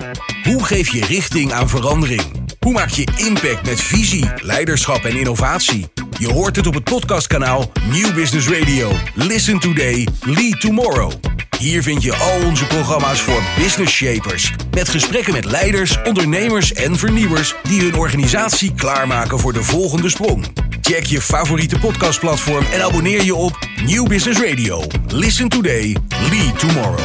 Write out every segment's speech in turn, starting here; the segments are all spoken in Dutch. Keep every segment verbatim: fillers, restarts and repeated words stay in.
Hoe geef je richting aan verandering? Hoe maak je impact met visie, leiderschap en innovatie? Je hoort het op het podcastkanaal Nieuw Business Radio. Listen today, lead tomorrow. Hier vind je al onze programma's voor business shapers. Met gesprekken met leiders, ondernemers en vernieuwers die hun organisatie klaarmaken voor de volgende sprong. Check je favoriete podcastplatform en abonneer je op Nieuw Business Radio. Listen today, lead tomorrow.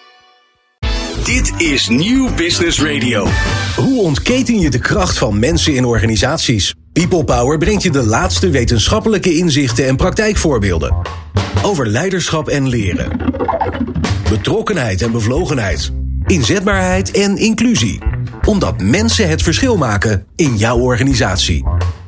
Dit is Nieuw Business Radio. Hoe ontketen je de kracht van mensen in organisaties? People Power brengt je de laatste wetenschappelijke inzichten en praktijkvoorbeelden. Over leiderschap en leren. Betrokkenheid en bevlogenheid. Inzetbaarheid en inclusie. Omdat mensen het verschil maken in jouw organisatie.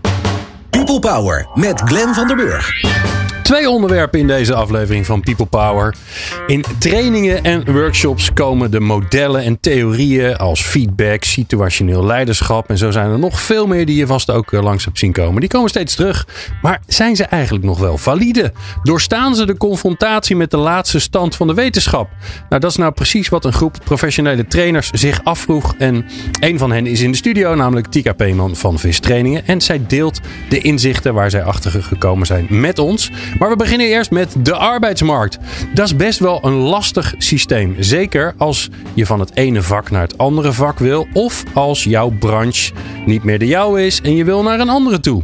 People Power met Glenn van der Burg. Twee onderwerpen in deze aflevering van People Power. In trainingen en workshops komen de modellen en theorieën als feedback, situationeel leiderschap en zo zijn er nog veel meer die je vast ook langs hebt zien komen. Die komen steeds terug. Maar zijn ze eigenlijk nog wel valide? Doorstaan ze de confrontatie met de laatste stand van de wetenschap? Nou, dat is nou precies wat een groep professionele trainers zich afvroeg. En een van hen is in de studio, namelijk Tika Peeman van V I S Trainingen. En zij deelt de inzichten waar zij achter gekomen zijn met ons. Maar we beginnen eerst met de arbeidsmarkt. Dat is best wel een lastig systeem. Zeker als je van het ene vak naar het andere vak wil. Of als jouw branche niet meer de jouwe is en je wil naar een andere toe.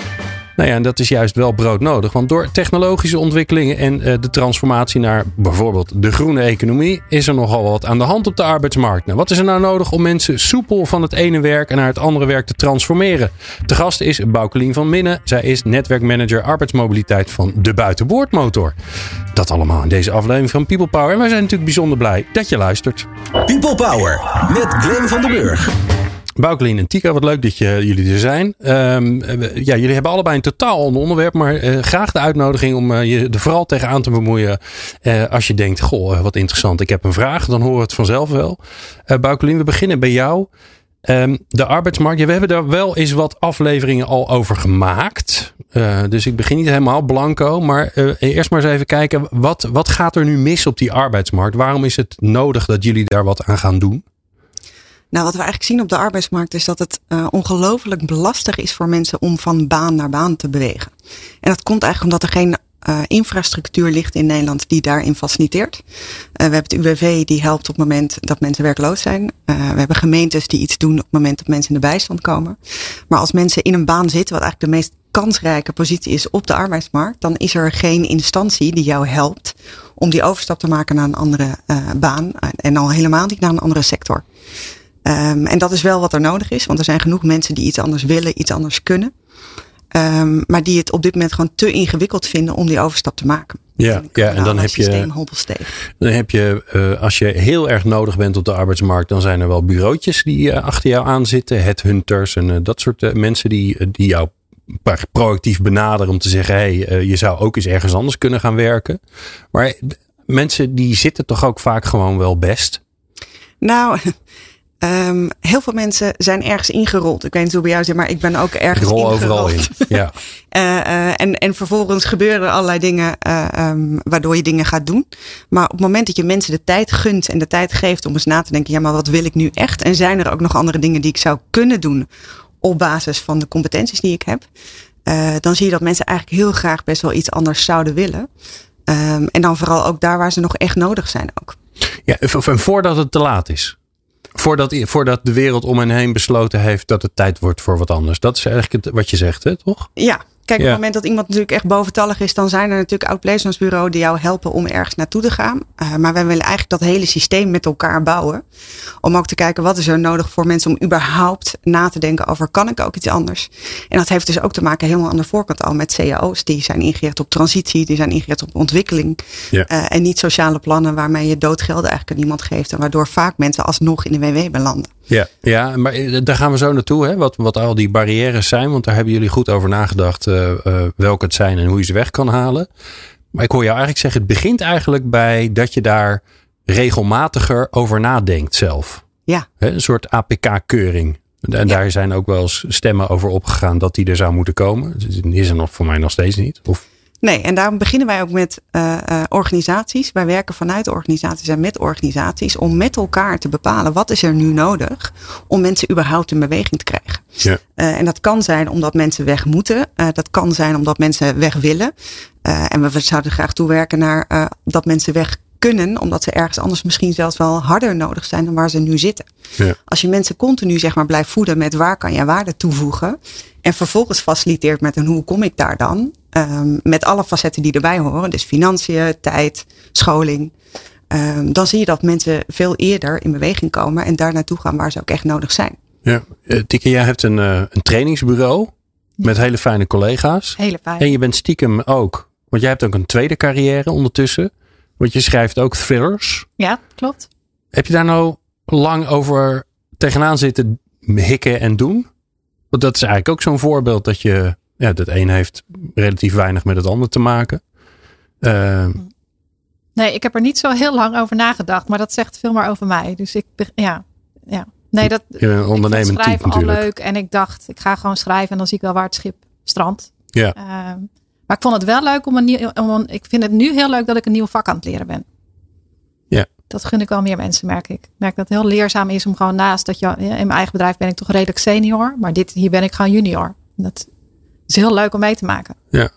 Nou ja, en dat is juist wel broodnodig. Want door technologische ontwikkelingen en uh, de transformatie naar bijvoorbeeld de groene economie is er nogal wat aan de hand op de arbeidsmarkt. Nou, wat is er nou nodig om mensen soepel van het ene werk naar het andere werk te transformeren? Te gast is Boukelien van Minnen. Zij is netwerkmanager arbeidsmobiliteit van de Buitenboordmotor. Dat allemaal in deze aflevering van People Power. En wij zijn natuurlijk bijzonder blij dat je luistert. People Power met Glenn van der Burg. Boukelien en Tika, wat leuk dat je, jullie er zijn. Um, ja, jullie hebben allebei een totaal ander onderwerp, maar uh, graag de uitnodiging om uh, je er vooral tegenaan te bemoeien. Uh, als je denkt, goh, wat interessant, ik heb een vraag, dan horen we het vanzelf wel. Uh, Boukelien, we beginnen bij jou. Um, de arbeidsmarkt, ja, we hebben daar wel eens wat afleveringen al over gemaakt. Uh, dus ik begin niet helemaal blanco, maar uh, eerst maar eens even kijken, wat, wat gaat er nu mis op die arbeidsmarkt? Waarom is het nodig dat jullie daar wat aan gaan doen? Nou, wat we eigenlijk zien op de arbeidsmarkt is dat het uh, ongelooflijk lastig is voor mensen om van baan naar baan te bewegen. En dat komt eigenlijk omdat er geen uh, infrastructuur ligt in Nederland die daarin faciliteert. Uh, we hebben het U W V die helpt op het moment dat mensen werkloos zijn. Uh, we hebben gemeentes die iets doen op het moment dat mensen in de bijstand komen. Maar als mensen in een baan zitten, wat eigenlijk de meest kansrijke positie is op de arbeidsmarkt, dan is er geen instantie die jou helpt om die overstap te maken naar een andere uh, baan. En al helemaal niet naar een andere sector. Um, en dat is wel wat er nodig is. Want er zijn genoeg mensen die iets anders willen, iets anders kunnen. Um, maar die het op dit moment gewoon te ingewikkeld vinden om die overstap te maken. Ja, ja en dan heb je, dan heb je, uh, als je heel erg nodig bent op de arbeidsmarkt, dan zijn er wel bureautjes die uh, achter jou aan zitten. Headhunters en uh, dat soort uh, mensen die, uh, die jou proactief benaderen om te zeggen, hé, hey, uh, je zou ook eens ergens anders kunnen gaan werken. Maar mensen die zitten toch ook vaak gewoon wel best? Nou... Um, heel veel mensen zijn ergens ingerold. Ik weet niet hoe bij jou zit, maar ik ben ook ergens rol ingerold. Overal in. Ja. uh, uh, en, en vervolgens gebeuren er allerlei dingen uh, um, waardoor je dingen gaat doen. Maar op het moment dat je mensen de tijd gunt en de tijd geeft om eens na te denken, ja, maar wat wil ik nu echt? En zijn er ook nog andere dingen die ik zou kunnen doen op basis van de competenties die ik heb? Uh, dan zie je dat mensen eigenlijk heel graag best wel iets anders zouden willen. Um, en dan vooral ook daar waar ze nog echt nodig zijn ook. Ja, en voordat het te laat is. Voordat, voordat de wereld om hen heen besloten heeft dat het tijd wordt voor wat anders. Dat is eigenlijk het, wat je zegt, hè, toch? Ja, kijk, ja. Op het moment dat iemand natuurlijk echt boventallig is, dan zijn er natuurlijk outplacementsbureaus die jou helpen om ergens naartoe te gaan. Uh, maar wij willen eigenlijk dat hele systeem met elkaar bouwen. Om ook te kijken wat is er nodig voor mensen om überhaupt na te denken over, kan ik ook iets anders? En dat heeft dus ook te maken helemaal aan de voorkant al met C A O's. Die zijn ingericht op transitie, die zijn ingericht op ontwikkeling. Ja. Uh, en niet sociale plannen waarmee je doodgelden eigenlijk aan iemand geeft. En waardoor vaak mensen alsnog in de W W belanden. Ja, ja, maar daar gaan we zo naartoe, hè? Wat, wat al die barrières zijn. Want daar hebben jullie goed over nagedacht uh, uh, welke het zijn en hoe je ze weg kan halen. Maar ik hoor jou eigenlijk zeggen, het begint eigenlijk bij dat je daar regelmatiger over nadenkt zelf. Ja. Hè? Een soort A P K-keuring. En daar ja. zijn ook wel eens stemmen over opgegaan dat die er zou moeten komen. Die is er nog voor mij nog steeds niet. Of... Nee, en daarom beginnen wij ook met uh, uh, organisaties. Wij werken vanuit organisaties en met organisaties om met elkaar te bepalen wat is er nu nodig om mensen überhaupt in beweging te krijgen. Ja. Uh, en dat kan zijn omdat mensen weg moeten. Uh, dat kan zijn omdat mensen weg willen. Uh, en we zouden graag toewerken naar uh, dat mensen weg kunnen, omdat ze ergens anders misschien zelfs wel harder nodig zijn dan waar ze nu zitten. Ja. Als je mensen continu zeg maar blijft voeden met waar kan je waarde toevoegen en vervolgens faciliteert met een hoe kom ik daar dan, um, met alle facetten die erbij horen, dus financiën, tijd, scholing, um, dan zie je dat mensen veel eerder in beweging komen en daar naartoe gaan waar ze ook echt nodig zijn. Ja, uh, Tieke, jij hebt een, uh, een trainingsbureau met hele fijne collega's. Hele fijn. En je bent stiekem ook, want jij hebt ook een tweede carrière ondertussen. Want je schrijft ook thrillers. Ja, klopt. Heb je daar nou lang over tegenaan zitten hikken en doen? Want dat is eigenlijk ook zo'n voorbeeld dat je... Ja, dat een heeft relatief weinig met het ander te maken. Uh, nee, ik heb er niet zo heel lang over nagedacht. Maar dat zegt veel meer over mij. Dus ik... Ja, ja. Nee, dat, je bent een ondernemend type schrijven natuurlijk. Al leuk. En ik dacht, ik ga gewoon schrijven. En dan zie ik wel waar het schip strandt. Ja. Uh, Maar ik vond het wel leuk om een nieuw. Om een, ik vind het nu heel leuk dat ik een nieuw vak aan het leren ben. Ja. Dat gun ik wel meer mensen, merk ik. Ik merk dat het heel leerzaam is om gewoon naast dat je. Ja, in mijn eigen bedrijf ben ik toch redelijk senior. Maar dit, hier ben ik gewoon junior. Dat is heel leuk om mee te maken. Ja.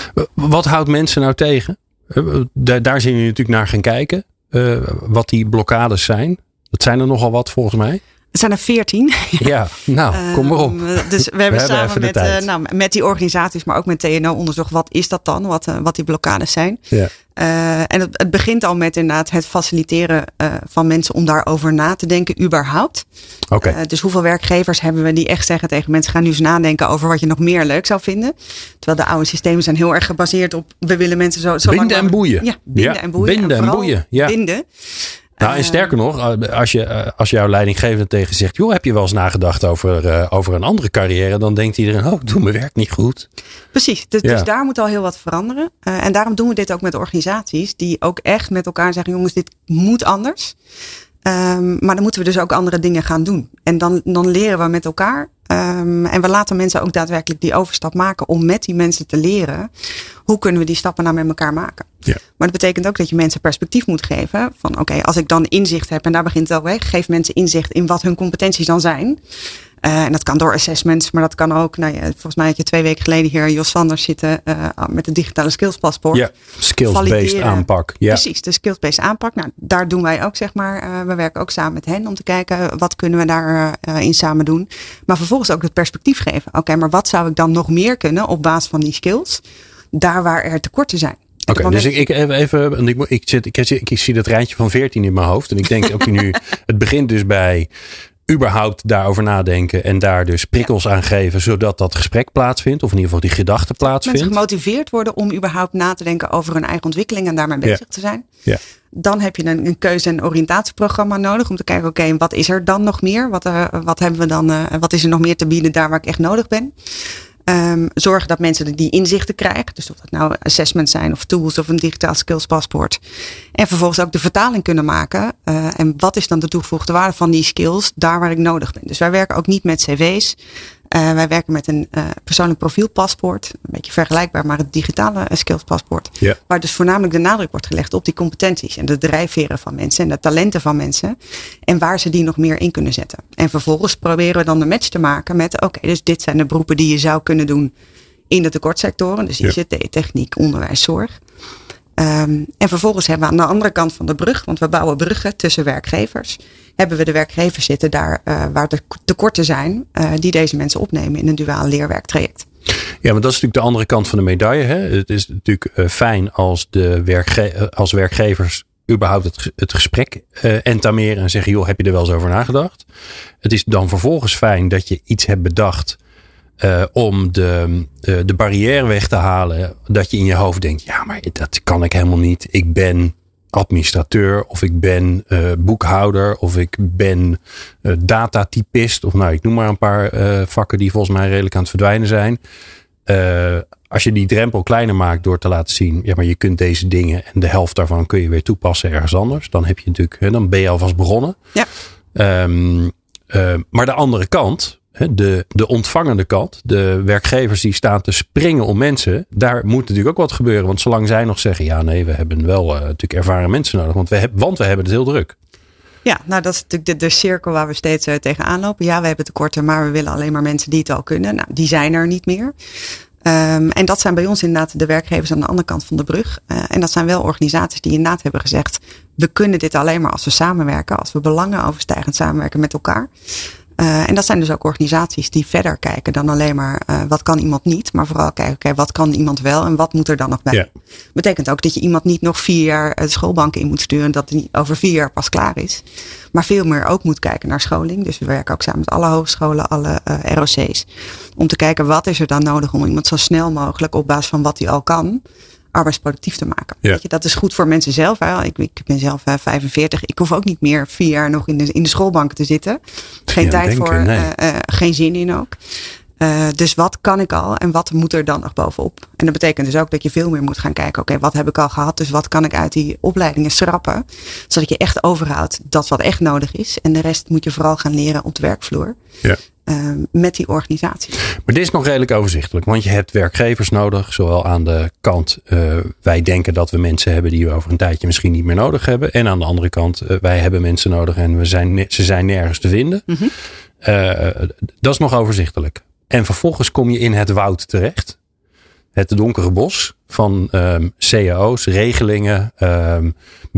Wat houdt mensen nou tegen? Daar, daar zijn jullie natuurlijk naar gaan kijken. Uh, wat die blokkades zijn. Dat zijn er nogal wat volgens mij. Het zijn er veertien. Ja, nou, kom maar op. Um, dus we hebben, we hebben samen met, uh, nou, met die organisaties, maar ook met T N O onderzocht. Wat is dat dan? Wat, uh, wat die blokkades zijn. Ja. Uh, en het, het begint al met inderdaad het faciliteren uh, van mensen om daarover na te denken, überhaupt. Okay. Uh, dus hoeveel werkgevers hebben we die echt zeggen tegen mensen, ga nu eens nadenken over wat je nog meer leuk zou vinden. Terwijl de oude systemen zijn heel erg gebaseerd op, we willen mensen zo, zo binden lang en boeien. Ja, binden ja, en boeien. Binden en, en boeien. Ja. Binden. Nou, en sterker nog, als, je, als jouw leidinggevende tegen zegt, joh, heb je wel eens nagedacht over, uh, over een andere carrière? Dan denkt iedereen, oh, ik doe mijn werk niet goed. Precies, dus, ja. dus daar moet al heel wat veranderen. Uh, en daarom doen we dit ook met organisaties die ook echt met elkaar zeggen, jongens, dit moet anders. Um, maar dan moeten we dus ook andere dingen gaan doen. En dan, dan leren we met elkaar. Um, en we laten mensen ook daadwerkelijk die overstap maken om met die mensen te leren. Hoe kunnen we die stappen nou met elkaar maken? Ja. Maar dat betekent ook dat je mensen perspectief moet geven. Van oké, okay, als ik dan inzicht heb, en daar begint het al weg. Geef mensen inzicht in wat hun competenties dan zijn. Uh, en dat kan door assessments, maar dat kan ook. Nou ja, volgens mij had je twee weken geleden hier Jos Sanders zitten uh, met het digitale skillspaspoort. Ja, skills-based aanpak. Ja. Precies, de skills-based aanpak. Nou, daar doen wij ook, zeg maar. Uh, we werken ook samen met hen om te kijken wat kunnen we daarin uh, in samen doen. Maar vervolgens ook het perspectief geven. Oké, okay, maar wat zou ik dan nog meer kunnen op basis van die skills? Daar waar er tekorten zijn. Oké, okay, dus ik, ik even, ik, ik, zit, ik, ik, ik zie dat rijtje van veertien in mijn hoofd. En ik denk ook nu, het begint dus bij überhaupt daarover nadenken en daar dus prikkels ja. aan geven, zodat dat gesprek plaatsvindt, of in ieder geval die gedachte plaatsvindt. Mensen gemotiveerd worden om überhaupt na te denken over hun eigen ontwikkeling en daarmee bezig ja. te zijn. Ja. Dan heb je een, een keuze- en oriëntatieprogramma nodig om te kijken, oké, okay, wat is er dan nog meer? Wat, uh, wat hebben we dan? Uh, wat is er nog meer te bieden daar waar ik echt nodig ben? Um, zorgen dat mensen die inzichten krijgen. Dus of dat nou assessments zijn of tools of een digitaal skills paspoort. En vervolgens ook de vertaling kunnen maken. Uh, en wat is dan de toegevoegde waarde van die skills daar waar ik nodig ben. Dus wij werken ook niet met cv's. Uh, wij werken met een uh, persoonlijk profielpaspoort. Een beetje vergelijkbaar, maar het digitale uh, skillspaspoort. Ja. Waar dus voornamelijk de nadruk wordt gelegd op die competenties. En de drijfveren van mensen en de talenten van mensen. En waar ze die nog meer in kunnen zetten. En vervolgens proberen we dan de match te maken met, oké, okay, dus dit zijn de beroepen die je zou kunnen doen in de tekortsectoren. Dus I C T, ja. techniek, onderwijs, zorg. Um, en vervolgens hebben we aan de andere kant van de brug, want we bouwen bruggen tussen werkgevers. Hebben we de werkgevers zitten daar uh, waar er tekorten zijn, uh, die deze mensen opnemen in een duaal leerwerktraject. Ja, maar dat is natuurlijk de andere kant van de medaille. Hè? Het is natuurlijk uh, fijn als, de werkge- als werkgevers überhaupt het, het gesprek uh, entameren en zeggen, joh, heb je er wel eens over nagedacht? Het is dan vervolgens fijn dat je iets hebt bedacht Uh, om de, uh, de barrière weg te halen. Dat je in je hoofd denkt, ja, maar dat kan ik helemaal niet. Ik ben administrateur of ik ben uh, boekhouder of ik ben uh, datatypist. Of nou, ik noem maar een paar uh, vakken die volgens mij redelijk aan het verdwijnen zijn. Uh, als je die drempel kleiner maakt door te laten zien, ja, maar je kunt deze dingen en de helft daarvan kun je weer toepassen ergens anders. Dan heb je natuurlijk, dan ben je alvast begonnen. Ja. Um, uh, maar de andere kant, de, de ontvangende kant, de werkgevers die staan te springen om mensen, daar moet natuurlijk ook wat gebeuren. Want zolang zij nog zeggen, ja nee, we hebben wel uh, natuurlijk ervaren mensen nodig, want we, heb, want we hebben het heel druk. Ja, nou dat is natuurlijk de, de cirkel waar we steeds uh, tegenaan lopen. Ja, we hebben tekorten, maar we willen alleen maar mensen die het al kunnen. Nou, die zijn er niet meer. Um, en dat zijn bij ons inderdaad de werkgevers aan de andere kant van de brug. Uh, en dat zijn wel organisaties die inderdaad hebben gezegd, we kunnen dit alleen maar als we samenwerken, als we belangenoverstijgend samenwerken met elkaar. Uh, en dat zijn dus ook organisaties die verder kijken dan alleen maar uh, wat kan iemand niet. Maar vooral kijken, oké, okay, wat kan iemand wel en wat moet er dan nog bij. Ja. Betekent ook dat je iemand niet nog vier jaar de schoolbank in moet sturen. Dat die over vier jaar pas klaar is. Maar veel meer ook moet kijken naar scholing. Dus we werken ook samen met alle hogescholen, alle uh, R O C's. Om te kijken wat is er dan nodig om iemand zo snel mogelijk op basis van wat hij al kan arbeidsproductief te maken. Ja. Weet je, dat is goed voor mensen zelf. Hè? Ik, ik ben zelf uh, vijfenveertig. Ik hoef ook niet meer vier jaar nog in de, in de schoolbank te zitten. Geen ja, tijd denken, voor, nee. uh, uh, geen zin in ook. Uh, dus wat kan ik al en wat moet er dan nog bovenop? En dat betekent dus ook dat je veel meer moet gaan kijken. Oké, okay, wat heb ik al gehad? Dus wat kan ik uit die opleidingen schrappen? Zodat je echt overhoudt dat wat echt nodig is. En de rest moet je vooral gaan leren op de werkvloer. Ja. Uh, met die organisatie. Maar dit is nog redelijk overzichtelijk. Want je hebt werkgevers nodig. Zowel aan de kant uh, wij denken dat we mensen hebben die we over een tijdje misschien niet meer nodig hebben. En aan de andere kant uh, wij hebben mensen nodig en we zijn, ze zijn nergens te vinden. Mm-hmm. Uh, dat is nog overzichtelijk. En vervolgens kom je in het woud terecht. Het donkere bos van um, C A O's, regelingen, um,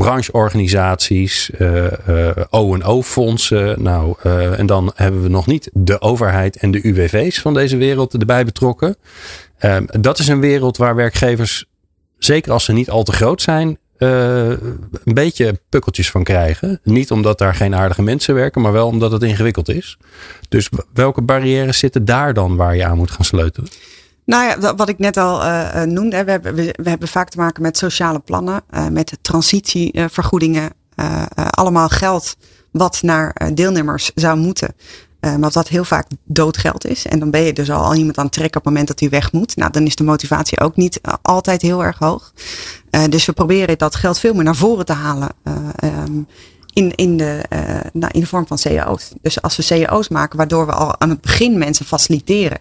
brancheorganisaties, uh, uh, O en O-fondsen. Nou, uh, en dan hebben we nog niet de overheid en de U W V's van deze wereld erbij betrokken. Um, dat is een wereld waar werkgevers, zeker als ze niet al te groot zijn, uh, een beetje pukkeltjes van krijgen. Niet omdat daar geen aardige mensen werken, maar wel omdat het ingewikkeld is. Dus welke barrières zitten daar dan waar je aan moet gaan sleutelen? Nou ja, wat ik net al uh, noemde. We hebben, we, we hebben vaak te maken met sociale plannen. Uh, met transitievergoedingen. Uh, uh, allemaal geld wat naar uh, deelnemers zou moeten. Uh, maar dat heel vaak doodgeld is. En dan ben je dus al, al iemand aan het trekken op het moment dat hij weg moet. Nou, dan is de motivatie ook niet uh, altijd heel erg hoog. Uh, dus we proberen dat geld veel meer naar voren te halen. Uh, um, In, in, de, uh, nou, in de vorm van C A O's. Dus als we C A O's maken, waardoor we al aan het begin mensen faciliteren.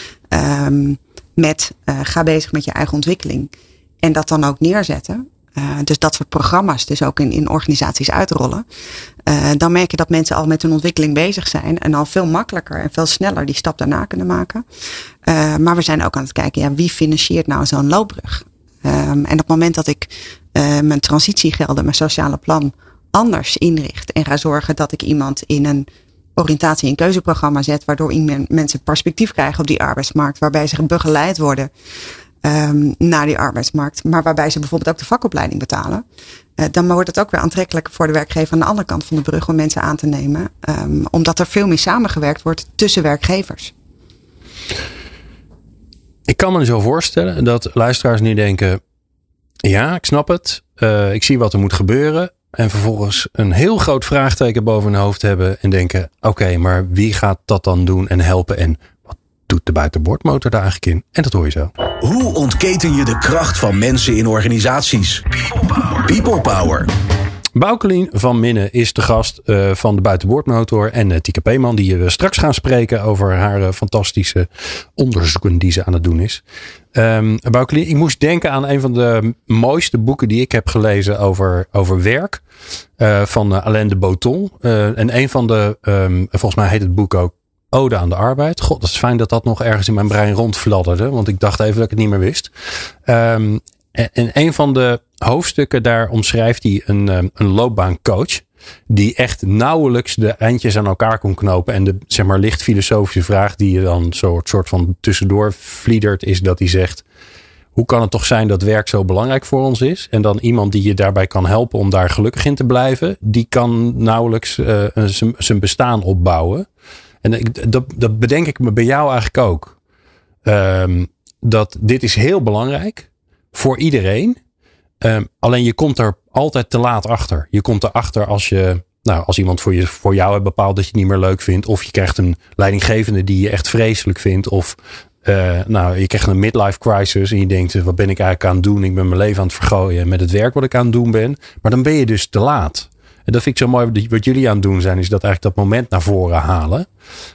Um, met uh, ga bezig met je eigen ontwikkeling. En dat dan ook neerzetten. Uh, dus dat soort programma's dus ook in, in organisaties uitrollen. Uh, dan merk je dat mensen al met hun ontwikkeling bezig zijn. En al veel makkelijker en veel sneller die stap daarna kunnen maken. Uh, maar we zijn ook aan het kijken, ja, wie financiert nou zo'n loopbrug? Um, en op het moment dat ik uh, mijn transitiegelden, mijn sociale plan anders inricht. En ga zorgen dat ik iemand in een oriëntatie- en keuzeprogramma zet. Waardoor mensen perspectief krijgen op die arbeidsmarkt. Waarbij ze begeleid worden um, naar die arbeidsmarkt. Maar waarbij ze bijvoorbeeld ook de vakopleiding betalen. Uh, dan wordt het ook weer aantrekkelijker voor de werkgever aan de andere kant van de brug om mensen aan te nemen. Um, omdat er veel meer samengewerkt wordt tussen werkgevers. Ik kan me zo voorstellen dat luisteraars nu denken, ja, ik snap het. Uh, ik zie wat er moet gebeuren. En vervolgens een heel groot vraagteken boven hun hoofd hebben. En denken, oké, okay, maar wie gaat dat dan doen en helpen? En wat doet de buitenboordmotor daar eigenlijk in? En dat hoor je zo. Hoe ontketen je de kracht van mensen in organisaties? People Power. People Power. Boukelien van Minnen is de gast uh, van de buitenboordmotor. En uh, Tieke Peeman, die we straks gaan spreken over haar uh, fantastische onderzoeken die ze aan het doen is. Um, Boukelien, ik moest denken aan een van de mooiste boeken die ik heb gelezen over, over werk. Uh, van uh, Alain de Botton. Uh, en een van de, um, volgens mij heet het boek ook Ode aan de Arbeid. God, dat is fijn dat dat nog ergens in mijn brein rondfladderde. Want ik dacht even dat ik het niet meer wist. Um, En een van de hoofdstukken, daar omschrijft hij een, een loopbaancoach. Die echt nauwelijks de eindjes aan elkaar kon knopen. En de, zeg maar, licht filosofische vraag die je dan soort, soort van tussendoor vliedert, is dat hij zegt, hoe kan het toch zijn dat werk zo belangrijk voor ons is? En dan iemand die je daarbij kan helpen om daar gelukkig in te blijven, die kan nauwelijks uh, zijn bestaan opbouwen. En dat, dat bedenk ik me bij jou eigenlijk ook. Um, dat dit is heel belangrijk. Voor iedereen. Um, alleen je komt er altijd te laat achter. Je komt erachter als je, nou, als iemand voor, je, voor jou heeft bepaald dat je het niet meer leuk vindt. Of je krijgt een leidinggevende die je echt vreselijk vindt. Of uh, nou, je krijgt een midlife crisis en je denkt, wat ben ik eigenlijk aan het doen? Ik ben mijn leven aan het vergooien met het werk wat ik aan het doen ben. Maar dan ben je dus te laat. En dat vind ik zo mooi. Wat jullie aan het doen zijn, is dat eigenlijk dat moment naar voren halen.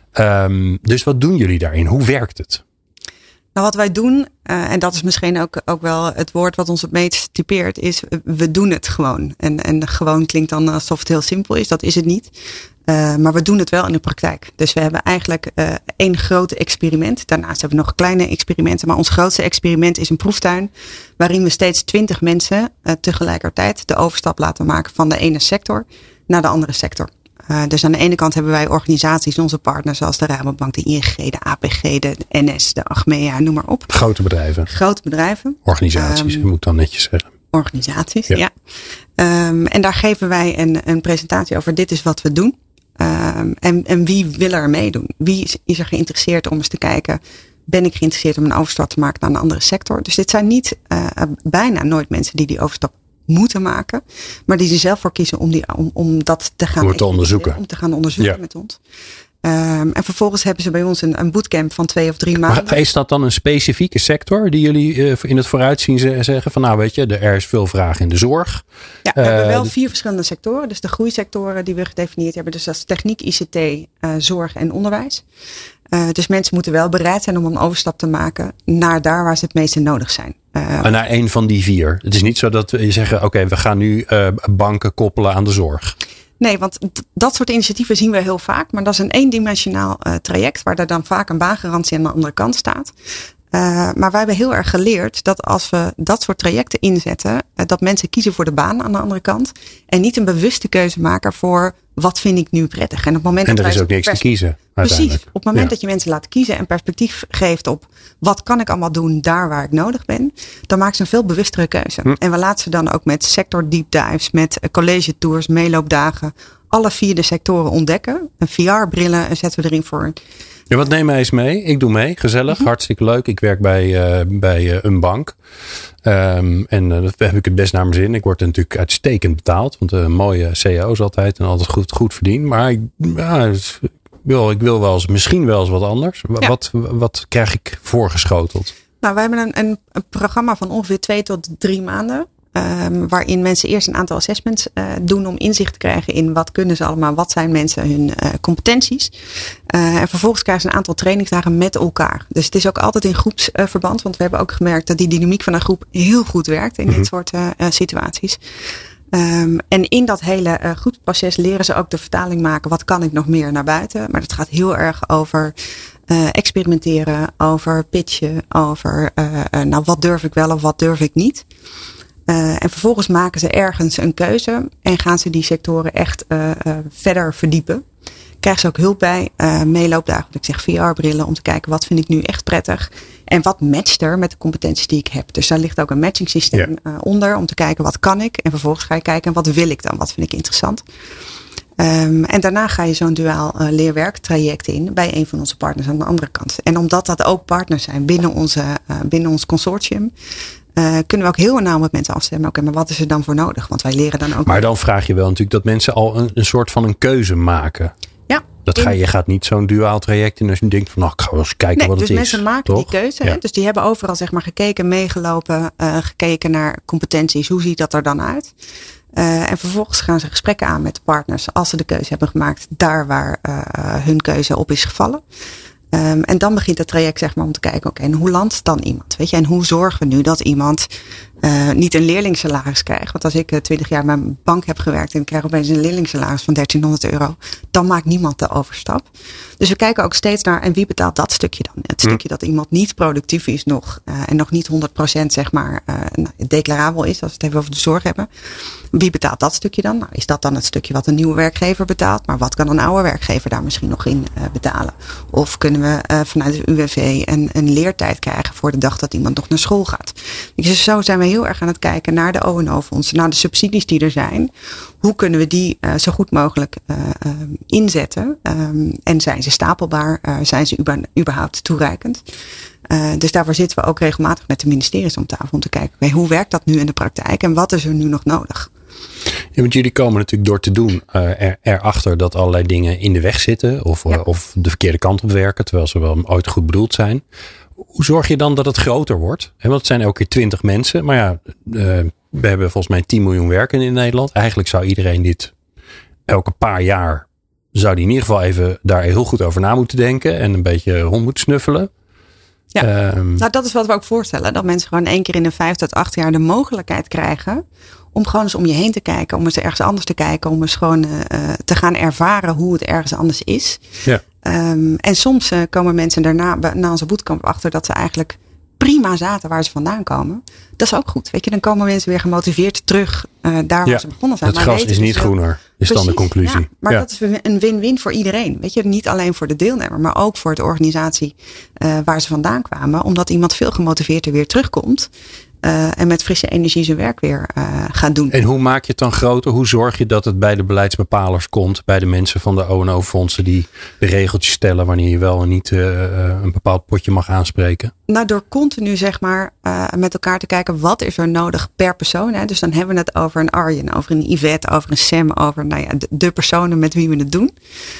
Um, dus wat doen jullie daarin? Hoe werkt het? Nou, wat wij doen, uh, en dat is misschien ook, ook wel het woord wat ons het meest typeert, is we doen het gewoon. En, en gewoon klinkt dan alsof het heel simpel is. Dat is het niet. Uh, maar we doen het wel in de praktijk. Dus we hebben eigenlijk uh, één groot experiment. Daarnaast hebben we nog kleine experimenten. Maar ons grootste experiment is een proeftuin. Waarin we steeds twintig mensen uh, tegelijkertijd de overstap laten maken van de ene sector naar de andere sector. Uh, dus aan de ene kant hebben wij organisaties, onze partners zoals de Rabobank, de I N G, de A P G, de N S, de Achmea, noem maar op. Grote bedrijven. Grote bedrijven. Organisaties, um, je moet dan netjes zeggen. Organisaties, ja. ja. Um, en daar geven wij een, een presentatie over dit is wat we doen. Um, en, en wie wil er meedoen? Wie is, is er geïnteresseerd om eens te kijken, ben ik geïnteresseerd om een overstap te maken naar een andere sector? Dus dit zijn niet uh, bijna nooit mensen die die overstap moeten maken, maar die er zelf voor kiezen om, die, om, om dat te gaan, om te onderzoeken. Om te gaan onderzoeken ja. met ons. Um, en vervolgens hebben ze bij ons een, een bootcamp van twee of drie maanden. Maar is dat dan een specifieke sector die jullie uh, in het vooruitzien zeggen van nou weet je, er is veel vraag in de zorg. Ja, we uh, hebben wel vier verschillende sectoren. Dus de groeisectoren die we gedefinieerd hebben. Dus dat is techniek, I C T, uh, zorg en onderwijs. Uh, dus mensen moeten wel bereid zijn om een overstap te maken naar daar waar ze het meeste nodig zijn. Uh, naar één van die vier. Het is niet zo dat we zeggen oké, okay, we gaan nu uh, banken koppelen aan de zorg. Nee, want d- dat soort initiatieven zien we heel vaak. Maar dat is een eendimensionaal uh, traject waar er dan vaak een baangarantie aan de andere kant staat. Uh, maar wij hebben heel erg geleerd dat als we dat soort trajecten inzetten, uh, dat mensen kiezen voor de baan aan de andere kant. En niet een bewuste keuze maken voor wat vind ik nu prettig. En, op het moment en dat er is ook niks pers- te kiezen. Precies. Op het moment ja. dat je mensen laat kiezen en perspectief geeft op wat kan ik allemaal doen daar waar ik nodig ben, dan maken ze een veel bewustere keuze. Hm. En we laten ze dan ook met sector deep dives, met college tours, meeloopdagen, alle vier de sectoren ontdekken. Een V R-brillen zetten we erin voor. Ja, wat neem mij eens mee? Ik doe mee. Gezellig. Mm-hmm. Hartstikke leuk. Ik werk bij, uh, bij uh, een bank. Um, en uh, dat heb ik het best naar mijn zin. Ik word natuurlijk uitstekend betaald. Want een uh, mooie C E O's altijd. En altijd goed, goed verdiend. Maar ik, ja, ik, wil, ik wil wel eens, misschien wel eens wat anders. Ja. Wat, wat krijg ik voorgeschoteld? Nou, wij hebben een, een, een programma van ongeveer twee tot drie maanden. Um, waarin mensen eerst een aantal assessments uh, doen om inzicht te krijgen in wat kunnen ze allemaal, wat zijn mensen hun uh, competenties. Uh, en vervolgens krijgen ze een aantal trainingsdagen met elkaar. Dus het is ook altijd in groepsverband, uh, want we hebben ook gemerkt dat die dynamiek van een groep heel goed werkt in mm-hmm. dit soort uh, uh, situaties. Um, en in dat hele uh, groepsproces leren ze ook de vertaling maken. Wat kan ik nog meer naar buiten? Maar dat gaat heel erg over uh, experimenteren, over pitchen, over uh, uh, nou wat durf ik wel of wat durf ik niet. Uh, en vervolgens maken ze ergens een keuze en gaan ze die sectoren echt uh, uh, verder verdiepen. Krijgen ze ook hulp bij, uh, meeloopdagen, wat ik zeg V R-brillen, om te kijken wat vind ik nu echt prettig. En wat matcht er met de competenties die ik heb. Dus daar ligt ook een matching systeem ja. uh, onder om te kijken wat kan ik. En vervolgens ga je kijken wat wil ik dan, wat vind ik interessant. Um, en daarna ga je zo'n duaal uh, leerwerktraject in bij een van onze partners aan de andere kant. En omdat dat ook partners zijn binnen, onze, uh, binnen ons consortium, Uh, kunnen we ook heel nauw met mensen afstemmen. Oké, okay, maar wat is er dan voor nodig? Want wij leren dan ook. Maar dan vraag je wel natuurlijk dat mensen al een, een soort van een keuze maken. Ja. Dat ga, je gaat niet zo'n duaal traject in als je denkt van nou, ik ga wel eens kijken nee, wat het dus is. Dus mensen maken toch? die keuze. Ja. Dus die hebben overal zeg maar gekeken, meegelopen, uh, gekeken naar competenties. Hoe ziet dat er dan uit? Uh, en vervolgens gaan ze gesprekken aan met de partners als ze de keuze hebben gemaakt daar waar uh, hun keuze op is gevallen. Um, en dan begint het traject zeg maar om te kijken, oké, okay, en hoe landt dan iemand? Weet je, en hoe zorgen we nu dat iemand uh, niet een leerlingsalaris krijgt? Want als ik twintig uh, jaar bij een bank heb gewerkt en ik krijg opeens een leerlingsalaris van dertienhonderd euro, dan maakt niemand de overstap. Dus we kijken ook steeds naar, en wie betaalt dat stukje dan? Het stukje dat iemand niet productief is nog uh, en nog niet honderd procent zeg maar uh, declarabel is, als we het even over de zorg hebben. Wie betaalt dat stukje dan? Nou, is dat dan het stukje wat een nieuwe werkgever betaalt? Maar wat kan een oude werkgever daar misschien nog in uh, betalen? Of kunnen we uh, vanuit de U W V een, een leertijd krijgen voor de dag dat iemand nog naar school gaat? Dus zo zijn we heel erg aan het kijken naar de O en O-fondsen, naar de subsidies die er zijn. Hoe kunnen we die uh, zo goed mogelijk uh, uh, inzetten? Um, en zijn ze stapelbaar? Uh, zijn ze uber, überhaupt toereikend? Uh, dus daarvoor zitten we ook regelmatig met de ministeries om tafel om te kijken, okay, hoe werkt dat nu in de praktijk en wat is er nu nog nodig? Ja, want jullie komen natuurlijk door te doen uh, er, erachter dat allerlei dingen in de weg zitten of, ja. uh, of de verkeerde kant op werken, terwijl ze wel ooit goed bedoeld zijn. Hoe zorg je dan dat het groter wordt? He, want het zijn elke keer twintig mensen, maar ja, uh, we hebben volgens mij tien miljoen werkenden in Nederland. Eigenlijk zou iedereen dit elke paar jaar zou die in ieder geval even daar heel goed over na moeten denken. En een beetje rond moeten snuffelen. Ja, um, nou dat is wat we ook voorstellen. Dat mensen gewoon één keer in de vijf tot acht jaar de mogelijkheid krijgen om gewoon eens om je heen te kijken. Om eens ergens anders te kijken. Om eens gewoon uh, te gaan ervaren hoe het ergens anders is. Ja. Um, en soms uh, komen mensen daarna na onze bootcamp achter dat ze eigenlijk prima zaten waar ze vandaan komen. Dat is ook goed. Weet je, dan komen mensen weer gemotiveerd terug uh, daar waar ja, ze begonnen zijn. Het maar gras is niet dus groener, is precies, dan de conclusie. Ja, maar ja. dat is een win-win voor iedereen. Weet je, niet alleen voor de deelnemer, maar ook voor de organisatie uh, waar ze vandaan kwamen. Omdat iemand veel gemotiveerder weer terugkomt. Uh, en met frisse energie zijn werk weer uh, gaat doen. En hoe maak je het dan groter? Hoe zorg je dat het bij de beleidsbepalers komt? Bij de mensen van de O en O-fondsen die de regeltjes stellen wanneer je wel en niet uh, een bepaald potje mag aanspreken? Nou, door continu zeg maar uh, met elkaar te kijken wat is er nodig per persoon. Hè? Dus dan hebben we het over een Arjen, over een Yvette, over een Sam, over nou ja, de, de personen met wie we het doen.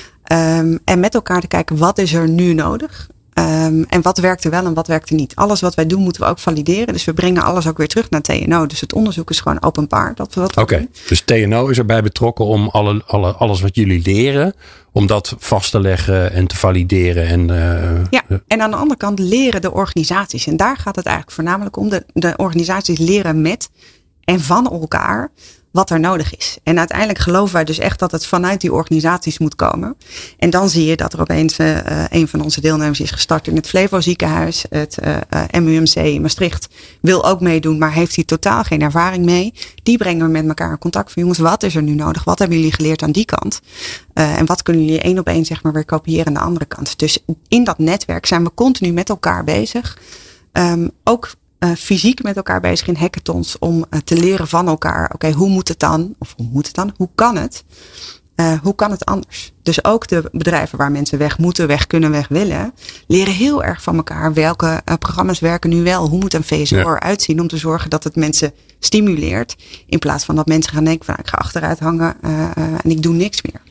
Um, en met elkaar te kijken wat is er nu nodig. Um, en wat werkte wel en wat werkte niet. Alles wat wij doen moeten we ook valideren. Dus we brengen alles ook weer terug naar T N O. Dus het onderzoek is gewoon openbaar. Oké, okay. Dus T N O is erbij betrokken om alle, alle, alles wat jullie leren, om dat vast te leggen en te valideren. En, uh, ja, en aan de andere kant leren de organisaties. En daar gaat het eigenlijk voornamelijk om. De, de organisaties leren met en van elkaar wat er nodig is. En uiteindelijk geloven wij dus echt dat het vanuit die organisaties moet komen. En dan zie je dat er opeens uh, een van onze deelnemers is gestart in het Flevo ziekenhuis. Het uh, uh, M U M C in Maastricht wil ook meedoen, maar heeft hier totaal geen ervaring mee. Die brengen we met elkaar in contact van jongens, wat is er nu nodig? Wat hebben jullie geleerd aan die kant? Uh, en wat kunnen jullie één op één zeg maar weer kopiëren aan de andere kant? Dus in dat netwerk zijn we continu met elkaar bezig. Um, ook Uh, fysiek met elkaar bezig in hackathons om uh, te leren van elkaar. Oké, okay, hoe moet het dan? Of hoe moet het dan? Hoe kan het? Uh, hoe kan het anders? Dus ook de bedrijven waar mensen weg moeten, weg kunnen, weg willen, leren heel erg van elkaar. Welke uh, programma's werken nu wel? Hoe moet een V S O eruit zien om te zorgen dat het mensen stimuleert? In plaats van dat mensen gaan denken van ik ga achteruit hangen uh, uh, en ik doe niks meer.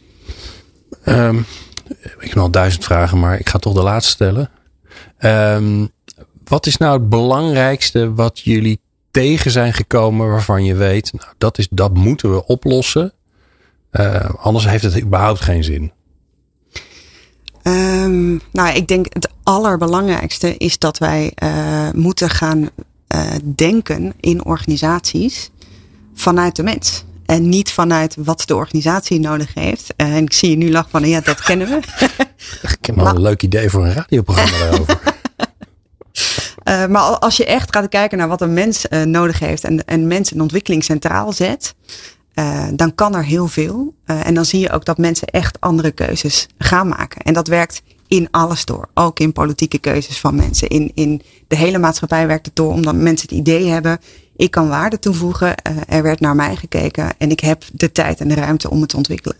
Um, ik heb nog duizend vragen, maar ik ga toch de laatste stellen. Um, Wat is nou het belangrijkste wat jullie tegen zijn gekomen waarvan je weet, nou, dat, is, dat moeten we oplossen. Uh, anders heeft het überhaupt geen zin. Um, nou, ik denk het allerbelangrijkste is dat wij uh, moeten gaan uh, denken in organisaties vanuit de mens. En niet vanuit wat de organisatie nodig heeft. Uh, en ik zie je nu lachen van, ja, dat kennen we. Ik heb wel een leuk idee voor een radioprogramma daarover. Uh, maar als je echt gaat kijken naar wat een mens uh, nodig heeft en, en mensen en ontwikkeling centraal zet, uh, dan kan er heel veel. Uh, en dan zie je ook dat mensen echt andere keuzes gaan maken. En dat werkt in alles door. Ook in politieke keuzes van mensen. In, in de hele maatschappij werkt het door omdat mensen het idee hebben, ik kan waarde toevoegen. Uh, er werd naar mij gekeken en ik heb de tijd en de ruimte om het te ontwikkelen.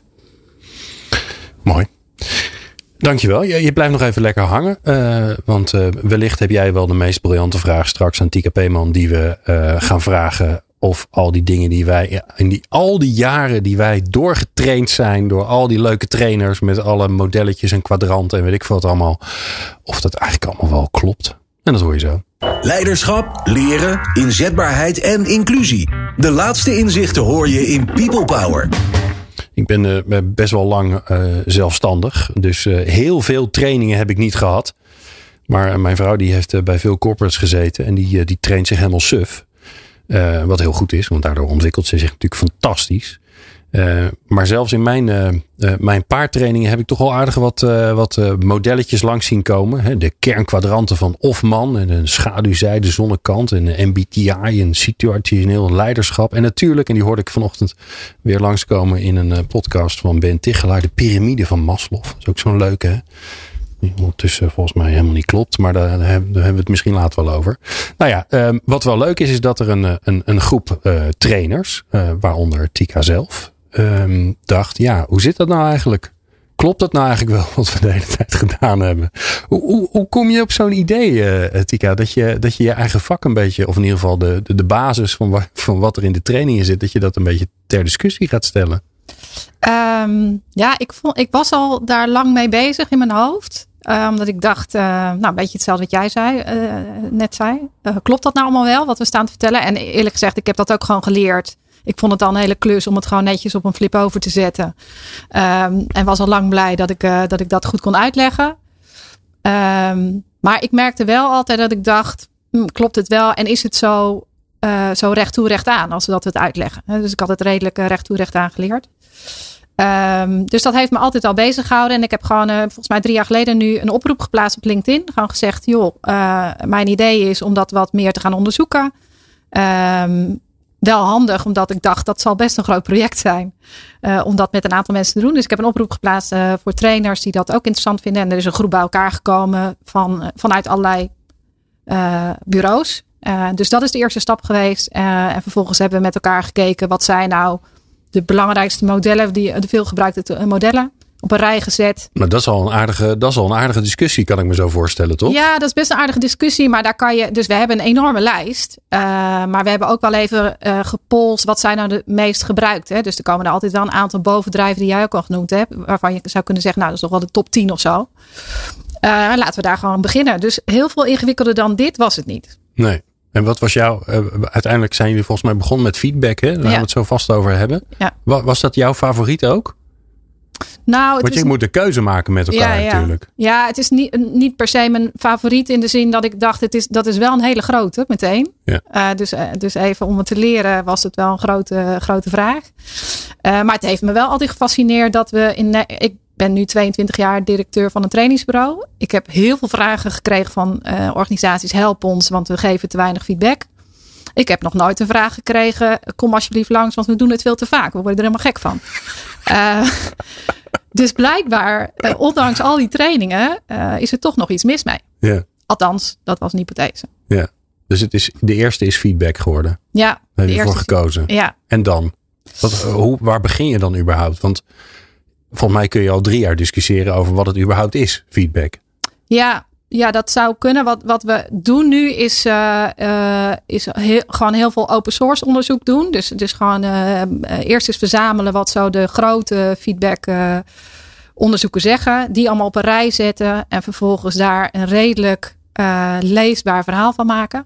Mooi. Dankjewel. Je, je blijft nog even lekker hangen. Uh, want uh, wellicht heb jij wel de meest briljante vraag straks aan Tika Peeman die we uh, gaan vragen. Of al die dingen die wij in die, al die jaren die wij doorgetraind zijn door al die leuke trainers met alle modelletjes en kwadranten en weet ik veel wat allemaal. Of dat eigenlijk allemaal wel klopt. En dat hoor je zo. Leiderschap, leren, inzetbaarheid en inclusie. De laatste inzichten hoor je in People Power. Ik ben uh, best wel lang uh, zelfstandig. Dus uh, heel veel trainingen heb ik niet gehad. Maar uh, mijn vrouw die heeft uh, bij veel corporates gezeten. En die, uh, die traint zich helemaal suf. Uh, wat heel goed is. Want daardoor ontwikkelt ze zich natuurlijk fantastisch. Uh, maar zelfs in mijn, uh, uh, mijn paardtrainingen heb ik toch al aardig wat, uh, wat uh, modelletjes langs zien komen. Hè? De kernkwadranten van Hofman en een schaduwzijde zonnekant en een M B T I en situationeel leiderschap. En natuurlijk, en die hoorde ik vanochtend weer langskomen in een uh, podcast van Ben Tichelaar, de piramide van Maslow. Dat is ook zo'n leuke, hè? Die ondertussen volgens mij helemaal niet klopt. Maar daar, daar hebben we het misschien later wel over. Nou ja, um, wat wel leuk is, is dat er een, een, een groep uh, trainers, uh, waaronder Tika zelf, um, dacht, ja, hoe zit dat nou eigenlijk? Klopt dat nou eigenlijk wel wat we de hele tijd gedaan hebben? Hoe, hoe, hoe kom je op zo'n idee, uh, Tika, dat je, dat je je eigen vak een beetje, of in ieder geval de, de, de basis van, wa, van wat er in de trainingen zit, dat je dat een beetje ter discussie gaat stellen? Um, ja, ik, vond, ik was al daar lang mee bezig in mijn hoofd. Uh, omdat ik dacht, uh, nou een beetje hetzelfde wat jij zei, uh, net zei. Uh, klopt dat nou allemaal wel, wat we staan te vertellen? En eerlijk gezegd, ik heb dat ook gewoon geleerd Ik vond het dan een hele klus om het gewoon netjes op een flip over te zetten. Um, en was al lang blij dat ik, uh, dat ik dat goed kon uitleggen. Um, maar ik merkte wel altijd dat ik dacht, hm, klopt het wel? En is het zo, uh, zo recht toe recht aan als we dat het uitleggen? Dus ik had het redelijk uh, recht toe recht aan geleerd. Um, dus dat heeft me altijd al bezig gehouden. En ik heb gewoon uh, volgens mij drie jaar geleden nu een oproep geplaatst op LinkedIn. Gewoon gezegd, joh, uh, mijn idee is om dat wat meer te gaan onderzoeken. Um, wel handig, omdat ik dacht, dat zal best een groot project zijn. Uh, om dat met een aantal mensen te doen. Dus ik heb een oproep geplaatst uh, voor trainers die dat ook interessant vinden. En er is een groep bij elkaar gekomen van, uh, vanuit allerlei uh, bureaus. Uh, dus dat is de eerste stap geweest. Uh, en vervolgens hebben we met elkaar gekeken, wat zijn nou de belangrijkste modellen, die, de veelgebruikte modellen, op een rij gezet. Maar dat is al een aardige, dat is al een aardige discussie, kan ik me zo voorstellen, toch? Ja, dat is best een aardige discussie. Maar daar kan je. Dus we hebben een enorme lijst. Uh, maar we hebben ook wel even uh, gepolst. Wat zijn nou de meest gebruikte? Dus er komen er altijd wel een aantal bovendrijven die jij ook al genoemd hebt. Waarvan je zou kunnen zeggen, nou, dat is toch wel de top tien of zo. Uh, laten we daar gewoon beginnen. Dus heel veel ingewikkelder dan dit was het niet. Nee. En wat was jouw, uh, uiteindelijk zijn jullie volgens mij begonnen met feedback, hè? Daar ja. gaan we het zo vast over hebben. Ja. Was, was dat jouw favoriet ook? Nou, het Want je is, moet een keuze maken met elkaar ja, ja. natuurlijk. Ja, het is niet, niet per se mijn favoriet in de zin dat ik dacht, het is, dat is wel een hele grote meteen. Ja. Uh, dus, uh, dus even om het te leren was het wel een grote, grote vraag. Uh, maar het heeft me wel altijd gefascineerd dat we in... Ik ben nu tweeëntwintig jaar directeur van een trainingsbureau. Ik heb heel veel vragen gekregen van uh, organisaties, help ons, want we geven te weinig feedback. Ik heb nog nooit een vraag gekregen, kom alsjeblieft langs, want we doen het veel te vaak. We worden er helemaal gek van. Uh, dus blijkbaar, uh, ondanks al die trainingen, uh, is er toch nog iets mis mee. Ja. Althans, dat was een hypothese. Ja. Dus het is, de eerste is feedback geworden. Ja. Daar heb je voor gekozen. Ja. En dan? Wat, hoe, waar begin je dan überhaupt? Want volgens mij kun je al drie jaar discussiëren over wat het überhaupt is, feedback. Ja, ja dat zou kunnen. Wat, wat we doen nu is, uh, uh, is heel, gewoon heel veel open source onderzoek doen. Dus, dus gewoon uh, eerst eens verzamelen wat zo de grote feedback uh, onderzoeken zeggen. Die allemaal op een rij zetten. En vervolgens daar een redelijk uh, leesbaar verhaal van maken.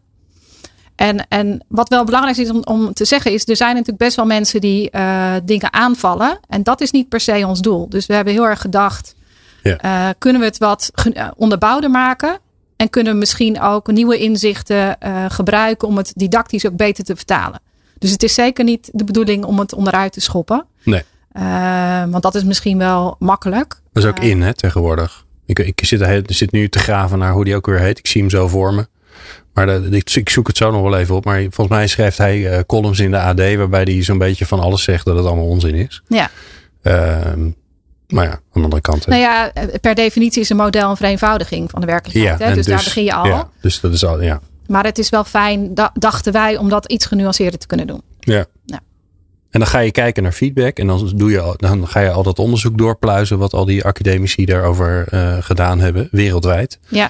En, en wat wel belangrijk is om, om te zeggen is, er zijn natuurlijk best wel mensen die uh, dingen aanvallen. En dat is niet per se ons doel. Dus we hebben heel erg gedacht, ja. uh, kunnen we het wat onderbouwder maken? En kunnen we misschien ook nieuwe inzichten uh, gebruiken om het didactisch ook beter te vertalen. Dus het is zeker niet de bedoeling om het onderuit te schoppen. Nee. Uh, want dat is misschien wel makkelijk. Dat is ook uh, in hè, tegenwoordig. Ik, ik zit, er zit nu te graven naar hoe die ook weer heet. Ik zie hem zo voor me. Maar de, ik zoek het zo nog wel even op. Maar volgens mij schrijft hij uh, columns in de A D... waarbij hij zo'n beetje van alles zegt dat het allemaal onzin is. Ja. Uh, maar ja, aan de andere kant. Hè. Nou ja, per definitie is een model een vereenvoudiging van de werkelijkheid. Ja, hè? Dus, dus daar begin je al. Ja, dus dat is al, ja. Maar het is wel fijn, dachten wij, om dat iets genuanceerder te kunnen doen. Ja. ja. En dan ga je kijken naar feedback. En dan, doe je, dan ga je al dat onderzoek doorpluizen... wat al die academici daarover uh, gedaan hebben, wereldwijd. Ja.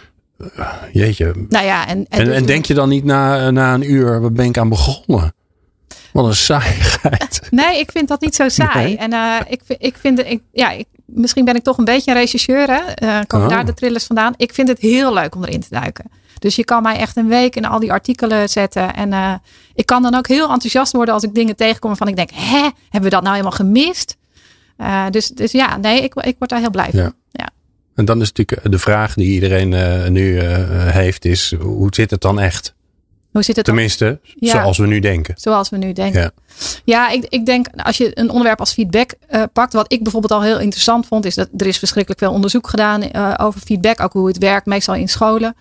Jeetje. Nou ja, en, en, en, dus en denk je dan niet na, na een uur, waar ben ik aan begonnen? Wat een saaiigheid. Nee, ik vind dat niet zo saai. Nee? En uh, ik, ik vind, ik, ja, ik, misschien ben ik toch een beetje een rechercheur. Hè? Uh, komen oh. daar de trillers vandaan. Ik vind het heel leuk om erin te duiken. Dus je kan mij echt een week in al die artikelen zetten. En uh, ik kan dan ook heel enthousiast worden als ik dingen tegenkom waarvan ik denk, hè, hebben we dat nou helemaal gemist? Uh, dus, dus ja, nee, ik, ik word daar heel blij van. Ja. Ja. En dan is natuurlijk de vraag die iedereen uh, nu uh, heeft is, hoe zit het dan echt? Hoe zit het Tenminste, dan? Ja. zoals we nu denken. Zoals we nu denken. Ja, ja ik, ik denk als je een onderwerp als feedback uh, pakt. Wat ik bijvoorbeeld al heel interessant vond. Is dat er is verschrikkelijk veel onderzoek gedaan uh, over feedback. Ook hoe het werkt, meestal in scholen.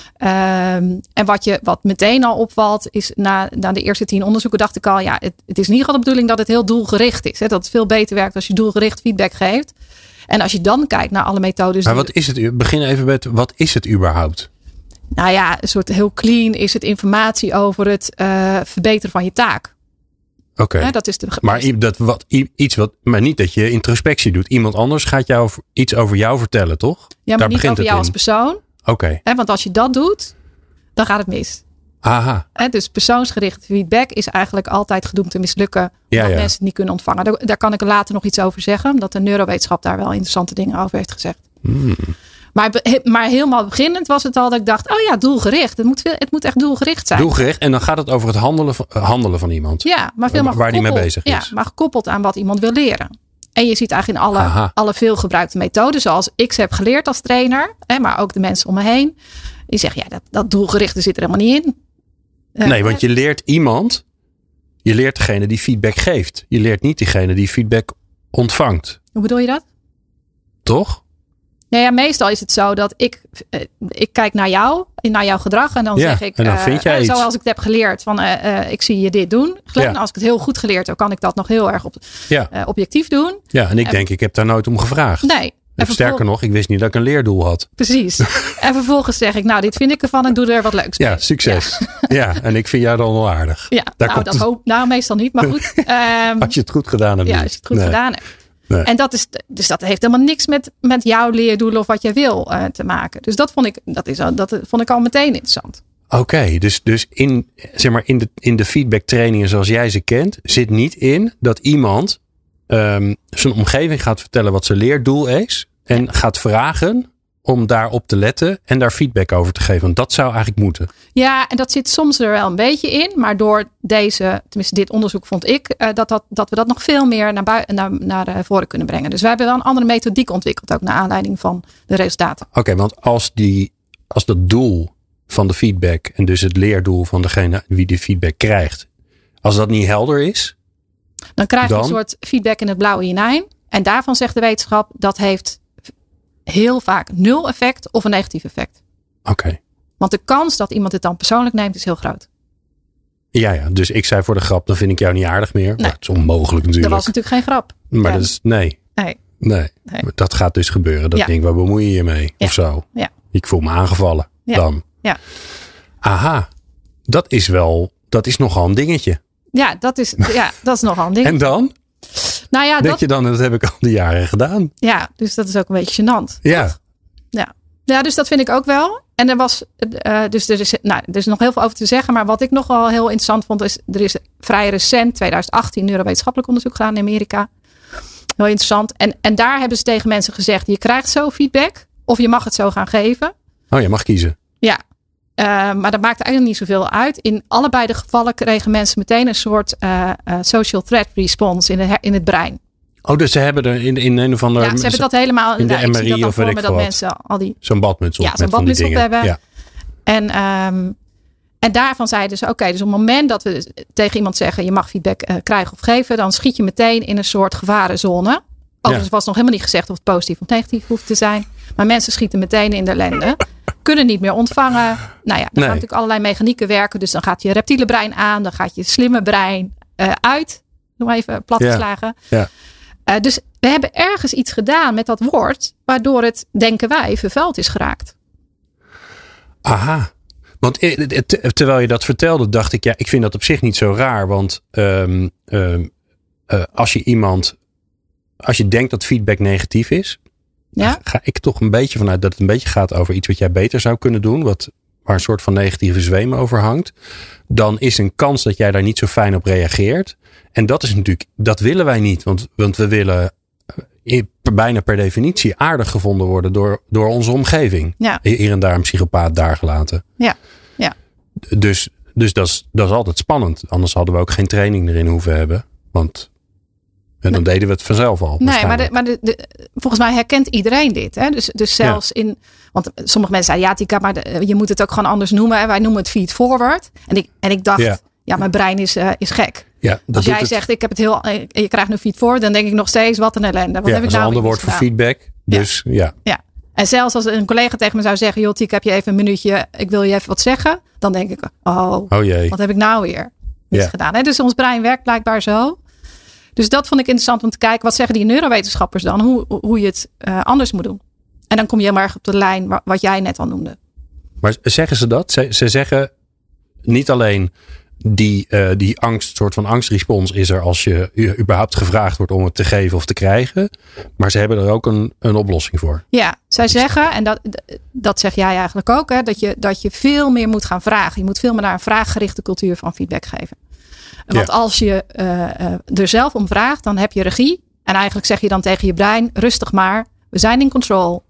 Um, en wat, je, wat meteen al opvalt is na, na de eerste tien onderzoeken dacht ik al. Ja, het, het is in ieder geval de bedoeling dat het heel doelgericht is. Hè, dat het veel beter werkt als je doelgericht feedback geeft. En als je dan kijkt naar alle methodes. Maar wat is het? Begin even met, wat is het überhaupt? Nou ja, een soort heel clean is het informatie over het uh, verbeteren van je taak. Oké. Okay. Ja, dat is de. Maar dat wat iets wat, maar niet dat je introspectie doet. Iemand anders gaat jou iets over jou vertellen, toch? Ja, maar Daar niet over jou in. als persoon. Oké. Okay. Want als je dat doet, dan gaat het mis. Aha. He, dus persoonsgericht feedback is eigenlijk altijd gedoemd te mislukken. Omdat ja, ja. mensen het niet kunnen ontvangen. Daar, daar kan ik later nog iets over zeggen. Omdat de neurowetenschap daar wel interessante dingen over heeft gezegd. Hmm. Maar, maar helemaal beginnend was het al dat ik dacht, oh ja, doelgericht. Het moet, veel, het moet echt doelgericht zijn. Doelgericht en dan gaat het over het handelen van, handelen van iemand. Ja, maar veel maar waar die mee bezig is. Ja, maar gekoppeld aan wat iemand wil leren. En je ziet eigenlijk in alle, alle veelgebruikte methoden, zoals ik ze heb geleerd als trainer, hè, maar ook de mensen om me heen. Die zeggen, ja, dat, dat doelgerichte zit er helemaal niet in. Uh, nee, want je leert iemand, je leert degene die feedback geeft. Je leert niet diegene die feedback ontvangt. Hoe bedoel je dat? Toch? Nou ja, meestal is het zo dat ik, ik kijk naar jou, naar jouw gedrag. En dan ja, zeg ik, en dan vind jij uh, iets. zoals ik het heb geleerd, van uh, uh, ik zie je dit doen. Glenn, ja. Als ik het heel goed geleerd heb, kan ik dat nog heel erg op, ja. uh, objectief doen. Ja, en ik en, denk, ik heb daar nooit om gevraagd. Nee. En sterker nog, ik wist niet dat ik een leerdoel had. Precies. En vervolgens zeg ik, nou, dit vind ik ervan en doe er wat leuks mee. Ja, succes. Ja, ja en ik vind jou dan wel aardig. Ja, daar nou, dat hoop, nou, meestal niet, maar goed. Um, als je het goed gedaan hebt. Ja, als je het goed nee. gedaan hebt. Nee. En dat is, dus dat heeft helemaal niks met, met jouw leerdoelen of wat jij wil uh, te maken. Dus dat vond ik, dat is, dat vond ik al meteen interessant. Oké, okay, dus, dus in, zeg maar in, de, in de feedback trainingen zoals jij ze kent, zit niet in dat iemand um, zijn omgeving gaat vertellen wat zijn leerdoel is. En ja. gaat vragen om daarop te letten en daar feedback over te geven. Want dat zou eigenlijk moeten. Ja, en dat zit soms er wel een beetje in. Maar door deze, tenminste dit onderzoek vond ik, uh, dat, dat, dat we dat nog veel meer naar, bui- naar, naar uh, voren kunnen brengen. Dus wij hebben wel een andere methodiek ontwikkeld. Ook naar aanleiding van de resultaten. Oké, okay, want als, die, als dat doel van de feedback en dus het leerdoel van degene wie die feedback krijgt. Als dat niet helder is. Dan krijg je dan... een soort feedback in het blauwe hinein. En daarvan zegt de wetenschap dat heeft heel vaak nul effect of een negatief effect. Oké. Okay. Want de kans dat iemand het dan persoonlijk neemt is heel groot. Ja, ja, dus ik zei voor de grap, dan vind ik jou niet aardig meer. Nee. Dat is onmogelijk natuurlijk. Dat was natuurlijk geen grap. Maar ja. dat is, nee. Nee. Nee. nee. Dat gaat dus gebeuren. Dat ja. denk ik, waar bemoei je je mee? Ja. Of zo. Ja. Ik voel me aangevallen. Ja. Dan. Ja. Aha. Dat is wel, dat is nogal een dingetje. Ja, dat is, ja, dat is nogal een dingetje. En dan? Nou ja, denk dat, je dan, dat heb ik al die jaren gedaan. Ja, dus dat is ook een beetje gênant. Ja. Ja. Ja, dus dat vind ik ook wel. En er was, uh, dus er is, nou, er is nog heel veel over te zeggen. Maar wat ik nog wel heel interessant vond, is er is vrij recent, twintig achttien, neurowetenschappelijk onderzoek gedaan in Amerika. Heel interessant. En, en daar hebben ze tegen mensen gezegd, je krijgt zo feedback of je mag het zo gaan geven. Oh, je mag kiezen. Ja. Uh, maar dat maakt eigenlijk niet zoveel uit. In allebei de gevallen kregen mensen meteen een soort uh, uh, social threat response in, de, in het brein. Oh, dus ze hebben er in, in een of andere... Ja, ze hebben dat helemaal... In de nou, M R I dat of weet ik dat wat. mensen al die... Zo'n badmuts op. Ja, zo'n badmuts op hebben. Ja. En, um, en daarvan zeiden ze, oké, okay, dus op het moment dat we tegen iemand zeggen, je mag feedback uh, krijgen of geven, dan schiet je meteen in een soort gevarenzone. Overigens ja. was nog helemaal niet gezegd of het positief of negatief hoeft te zijn. Maar mensen schieten meteen in de ellende. Kunnen niet meer ontvangen. Nou ja, dan nee. gaan natuurlijk allerlei mechanieken werken. Dus dan gaat je reptiele brein aan. Dan gaat je slimme brein uh, uit. Nog even platgeslagen. Ja. Ja. Uh, dus we hebben ergens iets gedaan met dat woord. Waardoor het, denken wij, vervuild is geraakt. Aha. Want terwijl je dat vertelde, dacht ik, ja, ik vind dat op zich niet zo raar. Want um, um, uh, als je iemand, als je denkt dat feedback negatief is, ja? ga ik toch een beetje vanuit dat het een beetje gaat over iets wat jij beter zou kunnen doen. Wat, waar een soort van negatieve zweem over hangt. Dan is een kans dat jij daar niet zo fijn op reageert. En dat is natuurlijk, dat willen wij niet. Want, want we willen bijna per definitie aardig gevonden worden door, door onze omgeving. Ja. Hier en daar een psychopaat daar gelaten. Ja, ja. Dus, dus dat is, dat is altijd spannend. Anders hadden we ook geen training erin hoeven hebben. Want en dan nee. deden we het vanzelf al. Nee, maar, de, maar de, de, volgens mij herkent iedereen dit. Hè? Dus, dus zelfs ja. in... Want sommige mensen zeiden, ja, Tika, maar de, je moet het ook gewoon anders noemen. Hè? Wij noemen het feed forward. En ik, en ik dacht, ja, ja mijn brein is, uh, is gek. Ja, als jij het. zegt, ik heb het heel, je krijgt nu feed forward, dan denk ik nog steeds, wat een ellende. Wat ja, heb ik dat is nou een ander woord voor feedback. Dus ja. ja. ja. En zelfs als een collega tegen me zou zeggen, joh, Tika, heb je even een minuutje, ik wil je even wat zeggen. Dan denk ik, oh, oh jee. Wat heb ik nou weer niet ja. gedaan. Hè? Dus ons brein werkt blijkbaar zo. Dus dat vond ik interessant om te kijken, wat zeggen die neurowetenschappers dan? Hoe, hoe je het uh, anders moet doen. En dan kom je heel erg op de lijn wat jij net al noemde. Maar zeggen ze dat? Ze, ze zeggen niet alleen die, uh, die angst, soort van angstrespons is er als je überhaupt gevraagd wordt om het te geven of te krijgen. Maar ze hebben er ook een, een oplossing voor. Ja, zij zeggen, en dat, dat zeg jij eigenlijk ook, hè, dat, je, dat je veel meer moet gaan vragen. Je moet veel meer naar een vraaggerichte cultuur van feedback geven. Want ja. als je uh, uh, er zelf om vraagt, dan heb je regie. En eigenlijk zeg je dan tegen je brein, rustig maar, we zijn in control.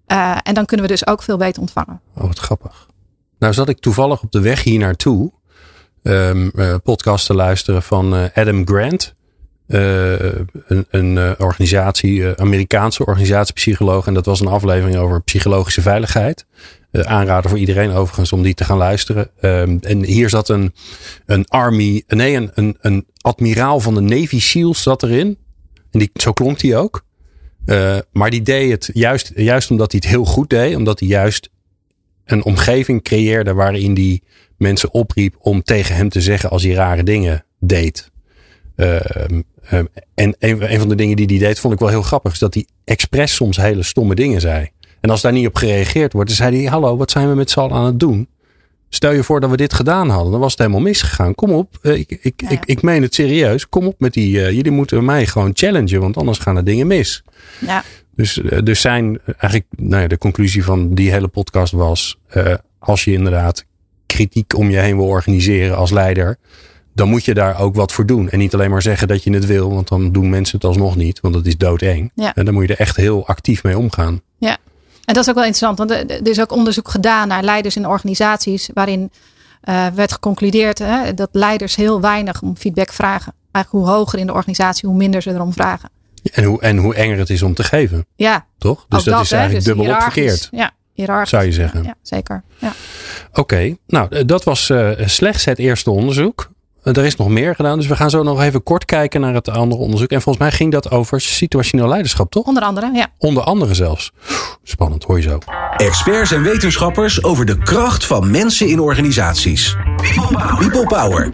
Uh, en dan kunnen we dus ook veel beter ontvangen. Oh, wat grappig. Nou zat ik toevallig op de weg hier naartoe. Um, uh, podcast te luisteren van uh, Adam Grant. Uh, een een uh, organisatie, uh, Amerikaanse organisatie psycholoog. En dat was een aflevering over psychologische veiligheid. Uh, aanrader voor iedereen overigens om die te gaan luisteren. Um, en hier zat een, een army, nee, een, een, een admiraal van de Navy SEALs zat erin. En die, zo klonk hij ook. Uh, maar die deed het juist, juist omdat hij het heel goed deed. Omdat hij juist een omgeving creëerde waarin hij mensen opriep om tegen hem te zeggen als hij rare dingen deed. Uh, um, en een, een van de dingen die hij deed vond ik wel heel grappig. Is dat hij expres soms hele stomme dingen zei. En als daar niet op gereageerd wordt, dan zei hij: hallo, wat zijn we met z'n allen aan het doen? Stel je voor dat we dit gedaan hadden. Dan was het helemaal misgegaan. Kom op, uh, ik, ik, ja, ja. Ik, ik meen het serieus. Kom op met die, uh, jullie moeten mij gewoon challengen. Want anders gaan er dingen mis. Ja. Dus, uh, dus zijn eigenlijk, nou ja, de conclusie van die hele podcast was. Uh, als je inderdaad kritiek om je heen wil organiseren als leider. Dan moet je daar ook wat voor doen. En niet alleen maar zeggen dat je het wil. Want dan doen mensen het alsnog niet. Want dat is doodeng. Ja. En dan moet je er echt heel actief mee omgaan. Ja. En dat is ook wel interessant. Want er is ook onderzoek gedaan naar leiders in organisaties. Waarin uh, werd geconcludeerd hè, dat leiders heel weinig om feedback vragen. Eigenlijk hoe hoger in de organisatie, hoe minder ze erom vragen. En hoe, en hoe enger het is om te geven. Ja. Toch? Dus dat, dat is eigenlijk dus dubbel op verkeerd. Ja, hiërarchisch. Zou je zeggen. Ja, ja zeker. Ja. Oké, okay, nou dat was uh, slechts het eerste onderzoek. Er is nog meer gedaan, dus we gaan zo nog even kort kijken naar het andere onderzoek. En volgens mij ging dat over situationeel leiderschap, toch? Onder andere, ja. Onder andere zelfs. Spannend, hoor je zo. Experts en wetenschappers over de kracht van mensen in organisaties. People Power. People Power.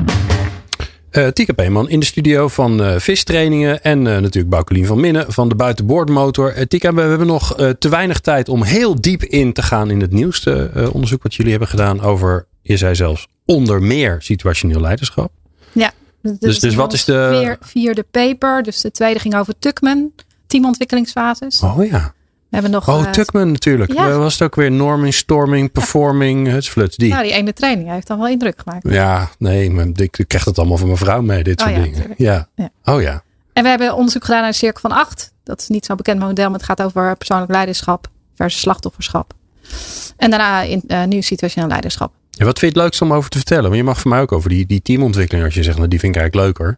Uh, Tika Peeman in de studio van uh, vistrainingen en uh, natuurlijk Boukelien van Minnen van de buitenboordmotor. Uh, Tika, we hebben nog uh, te weinig tijd om heel diep in te gaan in het nieuwste uh, onderzoek wat jullie hebben gedaan over, je zei zelfs, onder meer situationeel leiderschap. Ja, dus, dus, dus wat is de vier, vierde paper, dus de tweede ging over Tuckman, teamontwikkelingsfases. Oh ja. We hebben nog, oh, uh, Tuckman natuurlijk. Ja. Was het ook weer norming, storming, performing, ja. Hutsfluts, die. Nou, die ene training heeft dan wel indruk gemaakt. Ja, nee, maar ik, ik krijg het allemaal van mijn vrouw mee, dit soort oh, ja, dingen. Ja. ja. Oh ja. En we hebben onderzoek gedaan naar een cirkel van acht. Dat is niet zo'n bekend model, maar het gaat over persoonlijk leiderschap versus slachtofferschap. En daarna in, uh, nu situationeel leiderschap. Ja, wat vind je het leukst om over te vertellen? Want je mag voor mij ook over die, die teamontwikkeling, als je zegt, nou, die vind ik eigenlijk leuker.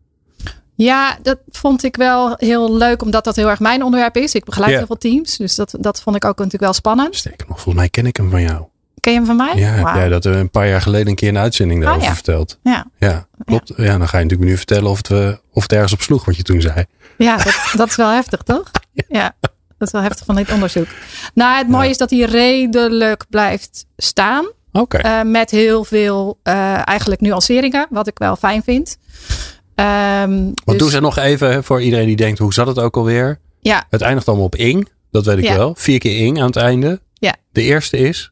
Ja, dat vond ik wel heel leuk, omdat dat heel erg mijn onderwerp is. Ik begeleid yeah. heel veel teams, dus dat, dat vond ik ook natuurlijk wel spannend. Sterker nog, volgens mij ken ik hem van jou. Ken je hem van mij? Ja, wow. heb jij dat een paar jaar geleden een keer een uitzending daarover ah, ja. verteld. Ja. Ja, klopt. Ja. ja, dan ga je natuurlijk nu vertellen of het, we, of het ergens op sloeg wat je toen zei. Ja, dat, dat is wel heftig, toch? Ja. ja, dat is wel heftig van dit onderzoek. Nou, het mooie ja. is dat hij redelijk blijft staan. Oké. Okay. Uh, met heel veel uh, eigenlijk nuanceringen, wat ik wel fijn vind. Um, Want dus, doe ze nog even voor iedereen die denkt, hoe zat het ook alweer? Ja. Het eindigt allemaal op ing, dat weet ik ja. wel. Vier keer ing aan het einde. Ja. De eerste is?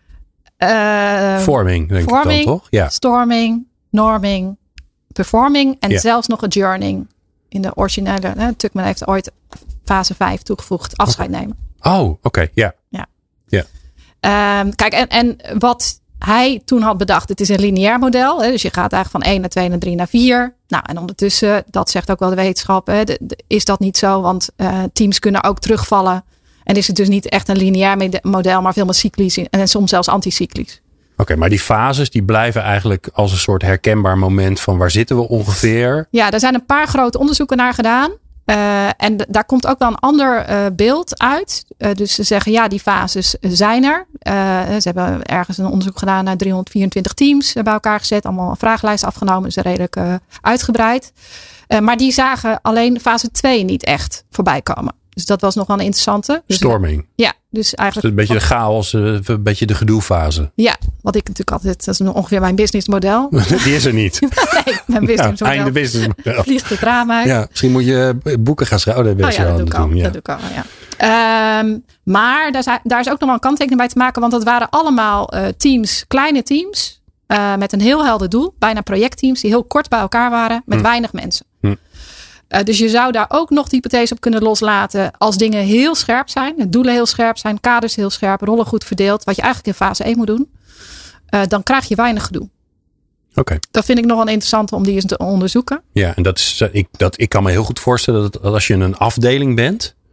Uh, forming, denk forming, ik dan, toch? Ja. Storming, norming, performing en ja. zelfs nog adjourning. In de originele, hè, Tuckman heeft ooit fase vijf toegevoegd, afscheid okay. nemen. Oh, oké, okay. ja. Ja. ja. Um, kijk, en, en wat hij toen had bedacht, het is een lineair model. Hè, dus je gaat eigenlijk van één naar twee naar drie naar vier. Nou, en ondertussen, dat zegt ook wel de wetenschap, hè, de, de, is dat niet zo. Want uh, teams kunnen ook terugvallen. En is het dus niet echt een lineair model, maar veel meer cyclisch. En soms zelfs anticyclisch. Oké, okay, maar die fases die blijven eigenlijk als een soort herkenbaar moment van waar zitten we ongeveer? Ja, daar zijn een paar grote onderzoeken naar gedaan. Uh, en d- daar komt ook wel een ander uh, beeld uit. Uh, dus ze zeggen ja, die fases zijn er. Uh, ze hebben ergens een onderzoek gedaan naar driehonderdvierentwintig teams bij elkaar gezet. Allemaal een vragenlijst afgenomen. Dus redelijk uh, uitgebreid. Uh, maar die zagen alleen fase twee niet echt voorbij komen. Dus dat was nog wel een interessante. Dus, storming. Ja, dus eigenlijk. Dus een beetje de chaos, een beetje de gedoefase. Ja, wat ik natuurlijk altijd, dat is ongeveer mijn businessmodel. Die is er niet. Nee, mijn businessmodel. Ja, einde businessmodel. Vliegt het raam uit. Ja, misschien moet je boeken gaan schrijven. Oh, dat, oh ja, dat doe ik al. Ja. Dat doe ik al, ja. Um, maar daar is, daar is ook nog wel een kanttekening bij te maken. Want dat waren allemaal uh, teams, kleine teams. Uh, met een heel helder doel. Bijna projectteams die heel kort bij elkaar waren. Met hm. weinig mensen. Hm. Uh, dus je zou daar ook nog de hypothese op kunnen loslaten. Als dingen heel scherp zijn. De doelen heel scherp zijn. Kaders heel scherp. Rollen goed verdeeld. Wat je eigenlijk in fase één moet doen. Uh, dan krijg je weinig gedoe. Oké. Okay. Dat vind ik nog wel interessant om die eens te onderzoeken. Ja, en dat is, ik, dat, ik kan me heel goed voorstellen dat als je een afdeling bent.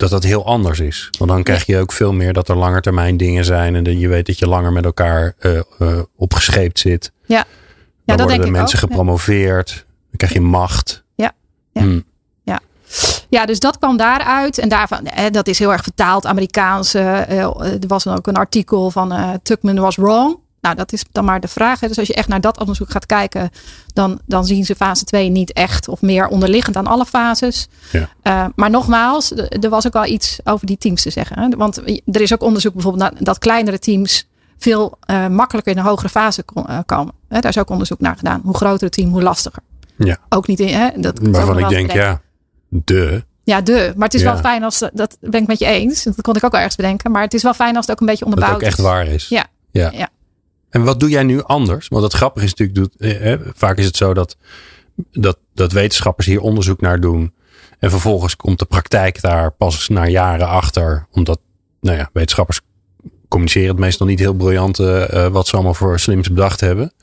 dat dat heel anders is. Want dan krijg je ook veel meer dat er langetermijn dingen zijn. En dat je weet dat je langer met elkaar uh, uh, opgescheept zit. Ja, ja dan dat worden denk de ik mensen ook. gepromoveerd. Dan krijg je macht. Ja, ja. Hmm. ja. Ja, dus dat kwam daaruit. En daarvan, eh, dat is heel erg vertaald. Amerikaans. Uh, er was dan ook een artikel van uh, Tuckman was wrong. Nou, dat is dan maar de vraag. Hè. Dus als je echt naar dat onderzoek gaat kijken, dan, dan zien ze fase twee niet echt of meer onderliggend aan alle fases. Ja. Uh, maar nogmaals, er was ook wel iets over die teams te zeggen. Hè. Want er is ook onderzoek bijvoorbeeld naar dat kleinere teams veel uh, makkelijker in een hogere fase kon, uh, komen. Hè, daar is ook onderzoek naar gedaan. Hoe groter het team, hoe lastiger. Ja. Ook niet in. Hè, dat Waarvan ik denk, ja, de. Ja, de. Maar het is ja. wel fijn als, dat ben ik met je eens. Dat kon ik ook wel ergens bedenken. Maar het is wel fijn als het ook een beetje onderbouwd is. Dat het ook echt waar is. Ja. ja. ja. En wat doe jij nu anders? Want het grappige is natuurlijk, doet, eh, vaak is het zo dat, dat, dat wetenschappers hier onderzoek naar doen. En vervolgens komt de praktijk daar pas na jaren achter. Omdat, nou ja, wetenschappers communiceren het meestal niet heel briljant uh, wat ze allemaal voor slims bedacht hebben.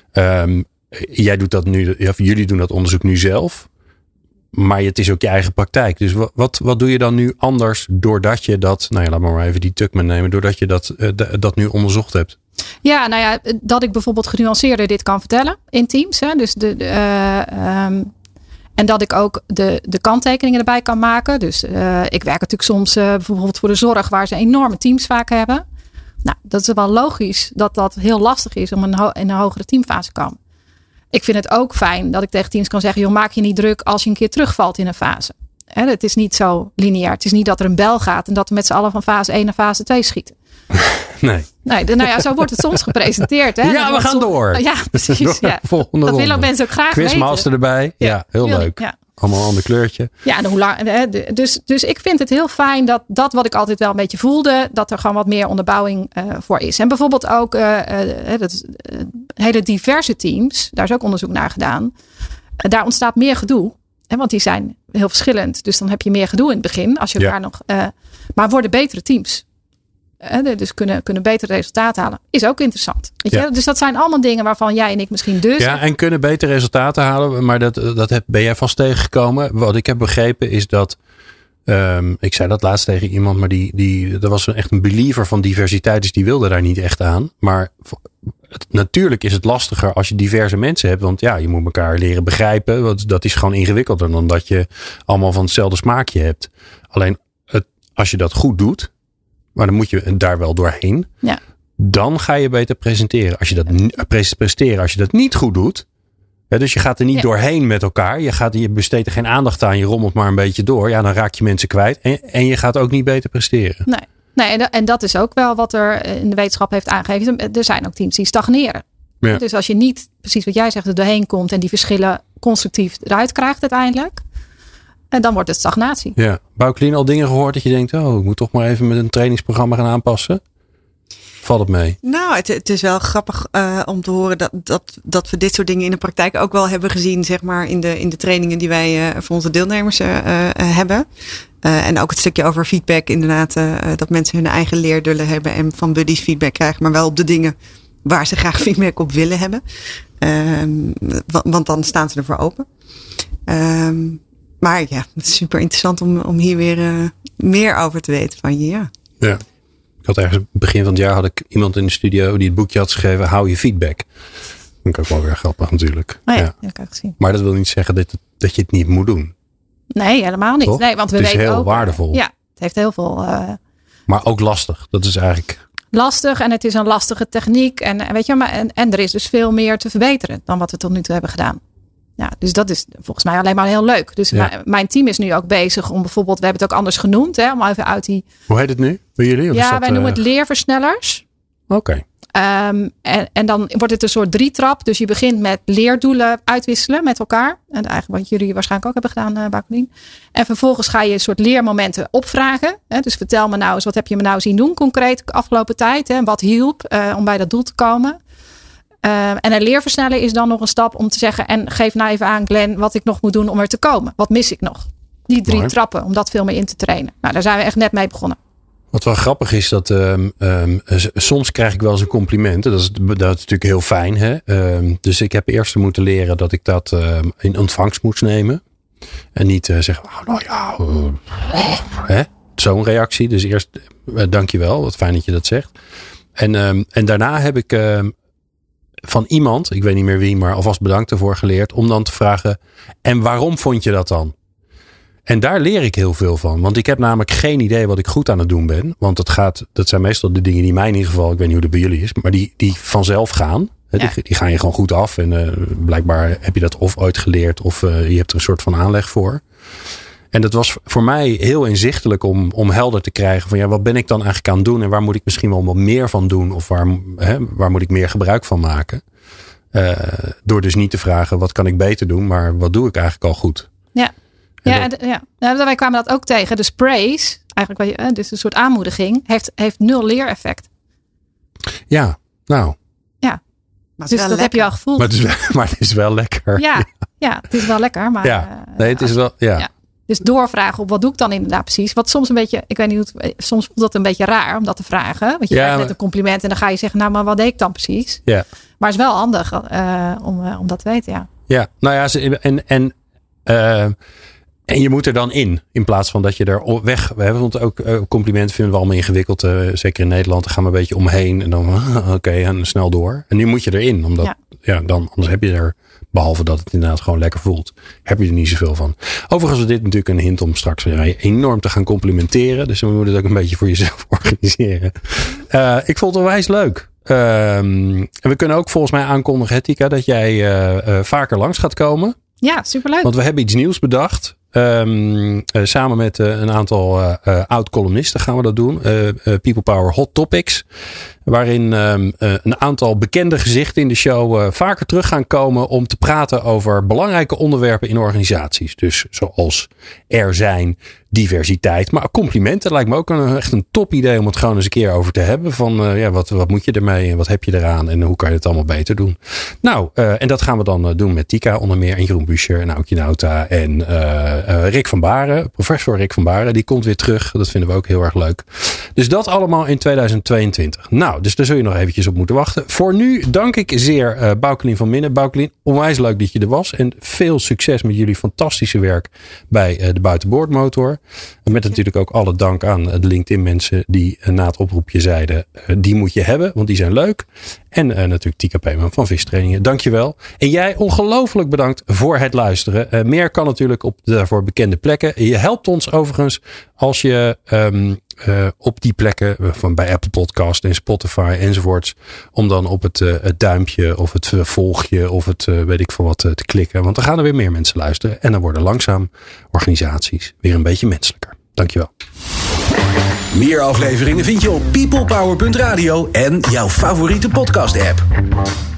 Um, jij doet dat nu, ja, jullie doen dat onderzoek nu zelf. Maar het is ook je eigen praktijk. Dus wat, wat, wat doe je dan nu anders doordat je dat, nou ja, laat maar even die Tuckman nemen. Doordat je dat, uh, d- dat nu onderzocht hebt. Ja, nou ja, dat ik bijvoorbeeld genuanceerder dit kan vertellen in teams. Hè. Dus de, de, uh, um, en dat ik ook de, de kanttekeningen erbij kan maken. Dus uh, ik werk natuurlijk soms uh, bijvoorbeeld voor de zorg waar ze enorme teams vaak hebben. Nou, dat is wel logisch dat dat heel lastig is om een ho- in een hogere teamfase te komen. Ik vind het ook fijn dat ik tegen teams kan zeggen, joh, maak je niet druk als je een keer terugvalt in een fase. Hè, het is niet zo lineair. Het is niet dat er een bel gaat en dat we met z'n allen van fase één naar fase twee schieten. Nee. Nee, nou ja, zo wordt het soms gepresenteerd. Hè? Ja, we gaan soms, door. Ja, precies. Ja. Volgende dat ronde. willen ook mensen ook graag Quizmaster weten. erbij. Ja, ja heel wil, leuk. Ja. Allemaal een ander kleurtje. Ja, en hoe lang, dus, dus ik vind het heel fijn dat dat wat ik altijd wel een beetje voelde, dat er gewoon wat meer onderbouwing uh, voor is. En bijvoorbeeld ook uh, uh, dat is, uh, hele diverse teams, daar is ook onderzoek naar gedaan. Uh, daar ontstaat meer gedoe. Hè, want die zijn heel verschillend. Dus dan heb je meer gedoe in het begin. Als je elkaar ja. nog. Uh, maar worden betere teams. Uh, dus kunnen, kunnen betere resultaten halen. Is ook interessant. Weet je? Ja. Dus dat zijn allemaal dingen waarvan jij en ik misschien dus. Ja, en kunnen betere resultaten halen. Maar dat, dat heb, ben jij vast tegengekomen. Wat ik heb begrepen is dat. Um, ik zei dat laatst tegen iemand. Maar die, die, er was echt een believer van diversiteit. Dus die wilde daar niet echt aan. Maar het, natuurlijk is het lastiger als je diverse mensen hebt. Want ja, je moet elkaar leren begrijpen. Want dat is gewoon ingewikkelder dan dat je allemaal van hetzelfde smaakje hebt. Alleen het, als je dat goed doet. Maar dan moet je daar wel doorheen. Ja. Dan ga je beter presenteren. Als je dat pre- presteren, als je dat niet goed doet. Hè, dus je gaat er niet ja. doorheen met elkaar. Je, gaat, je besteedt er geen aandacht aan. Je rommelt maar een beetje door. Ja, dan raak je mensen kwijt. En, en je gaat ook niet beter presteren. Nee, nee en, en dat is ook wel wat er in de wetenschap heeft aangegeven. Er zijn ook teams die stagneren. Ja. Dus als je niet, precies wat jij zegt, er doorheen komt. En die verschillen constructief eruit krijgt uiteindelijk. En dan wordt het stagnatie. Ja. Bouwklien, al dingen gehoord dat je denkt, oh, ik moet toch maar even met een trainingsprogramma gaan aanpassen? Valt het mee? Nou, het, het is wel grappig uh, om te horen dat, dat, dat we dit soort dingen in de praktijk ook wel hebben gezien, zeg maar, in de, in de trainingen die wij uh, voor onze deelnemers uh, uh, hebben. Uh, en ook het stukje over feedback, inderdaad, uh, dat mensen hun eigen leerdullen hebben en van buddies feedback krijgen, maar wel op de dingen waar ze graag feedback op willen hebben. Um, want, want dan staan ze ervoor open. Um, Maar ja, het is super interessant om, om hier weer uh, meer over te weten van je. Ja. ja. Ik had ergens begin van het jaar had ik iemand in de studio die het boekje had geschreven. Hou je feedback. Dat vind ik ook wel weer grappig natuurlijk. Oh ja, ja. ja, kan ik zien. Maar dat wil niet zeggen dat, dat je het niet moet doen. Nee, helemaal niet. Toch? Nee, want we het is weten heel ook, waardevol. Ja, het heeft heel veel. Uh, maar ook lastig. Dat is eigenlijk. Lastig en het is een lastige techniek. En, weet je, maar, en, en er is dus veel meer te verbeteren dan wat we tot nu toe hebben gedaan. Ja, dus dat is volgens mij alleen maar heel leuk. Dus ja. mijn, mijn team is nu ook bezig om bijvoorbeeld, we hebben het ook anders genoemd, hè, om even uit die. Hoe heet het nu bij jullie? Of ja, is dat, wij noemen uh... het leerversnellers. Oké. Okay. Um, en, en dan wordt het een soort drietrap. Dus je begint met leerdoelen uitwisselen met elkaar. En eigenlijk wat jullie waarschijnlijk ook hebben gedaan, uh, Bouwklien. En vervolgens ga je een soort leermomenten opvragen. Hè? Dus vertel me nou eens, wat heb je me nou zien doen concreet de afgelopen tijd? Hè? Wat hielp uh, om bij dat doel te komen? Uh, en een leerversneller is dan nog een stap om te zeggen, en geef nou even aan Glenn wat ik nog moet doen om er te komen. Wat mis ik nog? Die drie Mooi. trappen, om dat veel meer in te trainen. Nou, daar zijn we echt net mee begonnen. Wat wel grappig is, dat um, um, soms krijg ik wel eens een compliment. Dat is, dat is natuurlijk heel fijn. Hè? Um, dus ik heb eerst moeten leren dat ik dat um, in ontvangst moest nemen. En niet uh, zeggen, oh, nou ja, uh, oh, hè? zo'n reactie. Dus eerst uh, dankjewel. Wat fijn dat je dat zegt. En, um, en daarna heb ik uh, van iemand, ik weet niet meer wie, maar alvast bedankt ervoor geleerd. Om dan te vragen, en waarom vond je dat dan? En daar leer ik heel veel van. Want ik heb namelijk geen idee wat ik goed aan het doen ben. Want het gaat, dat zijn meestal de dingen die mij in ieder geval, ik weet niet hoe dat bij jullie is, maar die, die vanzelf gaan. Ja. Die, die gaan je gewoon goed af. En uh, blijkbaar heb je dat of ooit geleerd of uh, je hebt er een soort van aanleg voor. En dat was voor mij heel inzichtelijk om, om helder te krijgen van ja, wat ben ik dan eigenlijk aan het doen en waar moet ik misschien wel wat meer van doen of waar, hè, waar moet ik meer gebruik van maken. Uh, door dus niet te vragen wat kan ik beter doen, maar wat doe ik eigenlijk al goed. Ja. Ja, dat, ja. Nou, wij kwamen dat ook tegen. De sprays, eigenlijk wat je, dus een soort aanmoediging, heeft, heeft nul leereffect. Ja, nou. Ja, dus dat lekker. Heb je al gevoeld. Maar het is wel, maar het is wel lekker. Ja, ja, het is wel lekker. Maar, ja, nee, het is wel, ja. ja. Dus doorvragen op wat doe ik dan inderdaad precies. Wat soms een beetje, ik weet niet, hoe het, soms voelt dat een beetje raar om dat te vragen. Want je ja, krijgt net een compliment en dan ga je zeggen, nou, maar wat deed ik dan precies? Ja. Maar het is wel handig uh, om, uh, om dat te weten, ja. Ja, nou ja, en... en uh, En je moet er dan in. In plaats van dat je er weg... We hebben ook uh, complimenten vinden we allemaal ingewikkeld. Uh, zeker in Nederland. Dan gaan we een beetje omheen. En dan uh, oké, okay, en snel door. En nu moet je erin. Omdat, ja. ja, dan, anders heb je er... Behalve dat het inderdaad gewoon lekker voelt. Heb je er niet zoveel van. Overigens is dit natuurlijk een hint om straks weer enorm te gaan complimenteren. Dus dan moet je het ook een beetje voor jezelf organiseren. Uh, ik vond het onwijs leuk. Uh, en we kunnen ook volgens mij aankondigen, Tika, dat jij uh, uh, vaker langs gaat komen. Ja, superleuk. Want we hebben iets nieuws bedacht. Um, uh, samen met uh, een aantal uh, uh, oud-columnisten gaan we dat doen. Uh, uh, People Power Hot Topics. Waarin um, uh, een aantal bekende gezichten in de show uh, vaker terug gaan komen om te praten over belangrijke onderwerpen in organisaties. Dus zoals er zijn, diversiteit. Maar complimenten lijkt me ook een, echt een top idee om het gewoon eens een keer over te hebben. Van uh, ja, wat, wat moet je ermee en wat heb je eraan en hoe kan je het allemaal beter doen. Nou, uh, en dat gaan we dan uh, doen met Tika onder meer en Jeroen Buescher en Aukje Nauta en uh, uh, Rick van Baren. Professor Rick van Baren, die komt weer terug. Dat vinden we ook heel erg leuk. Dus dat allemaal in tweeduizend tweeëntwintig. Nou, dus daar zul je nog eventjes op moeten wachten. Voor nu dank ik zeer uh, Boukelien van Minnen. Boukelien, onwijs leuk dat je er was. En veel succes met jullie fantastische werk bij uh, de Buitenboordmotor. En met natuurlijk ook alle dank aan de LinkedIn mensen die uh, na het oproepje zeiden, uh, die moet je hebben, want die zijn leuk. En uh, natuurlijk Tika Peeman van Vistrainingen. Dankjewel. En jij ongelooflijk bedankt voor het luisteren. Uh, meer kan natuurlijk op de daarvoor bekende plekken. Je helpt ons overigens als je um, uh, op die plekken, uh, van bij Apple Podcast en Spotify enzovoorts, om dan op het, uh, het duimpje of het uh, volgje of het uh, weet ik veel wat uh, te klikken. Want dan gaan er weer meer mensen luisteren. En dan worden langzaam organisaties weer een beetje menselijker. Dankjewel. Meer afleveringen vind je op peoplepower punt radio en jouw favoriete podcast app.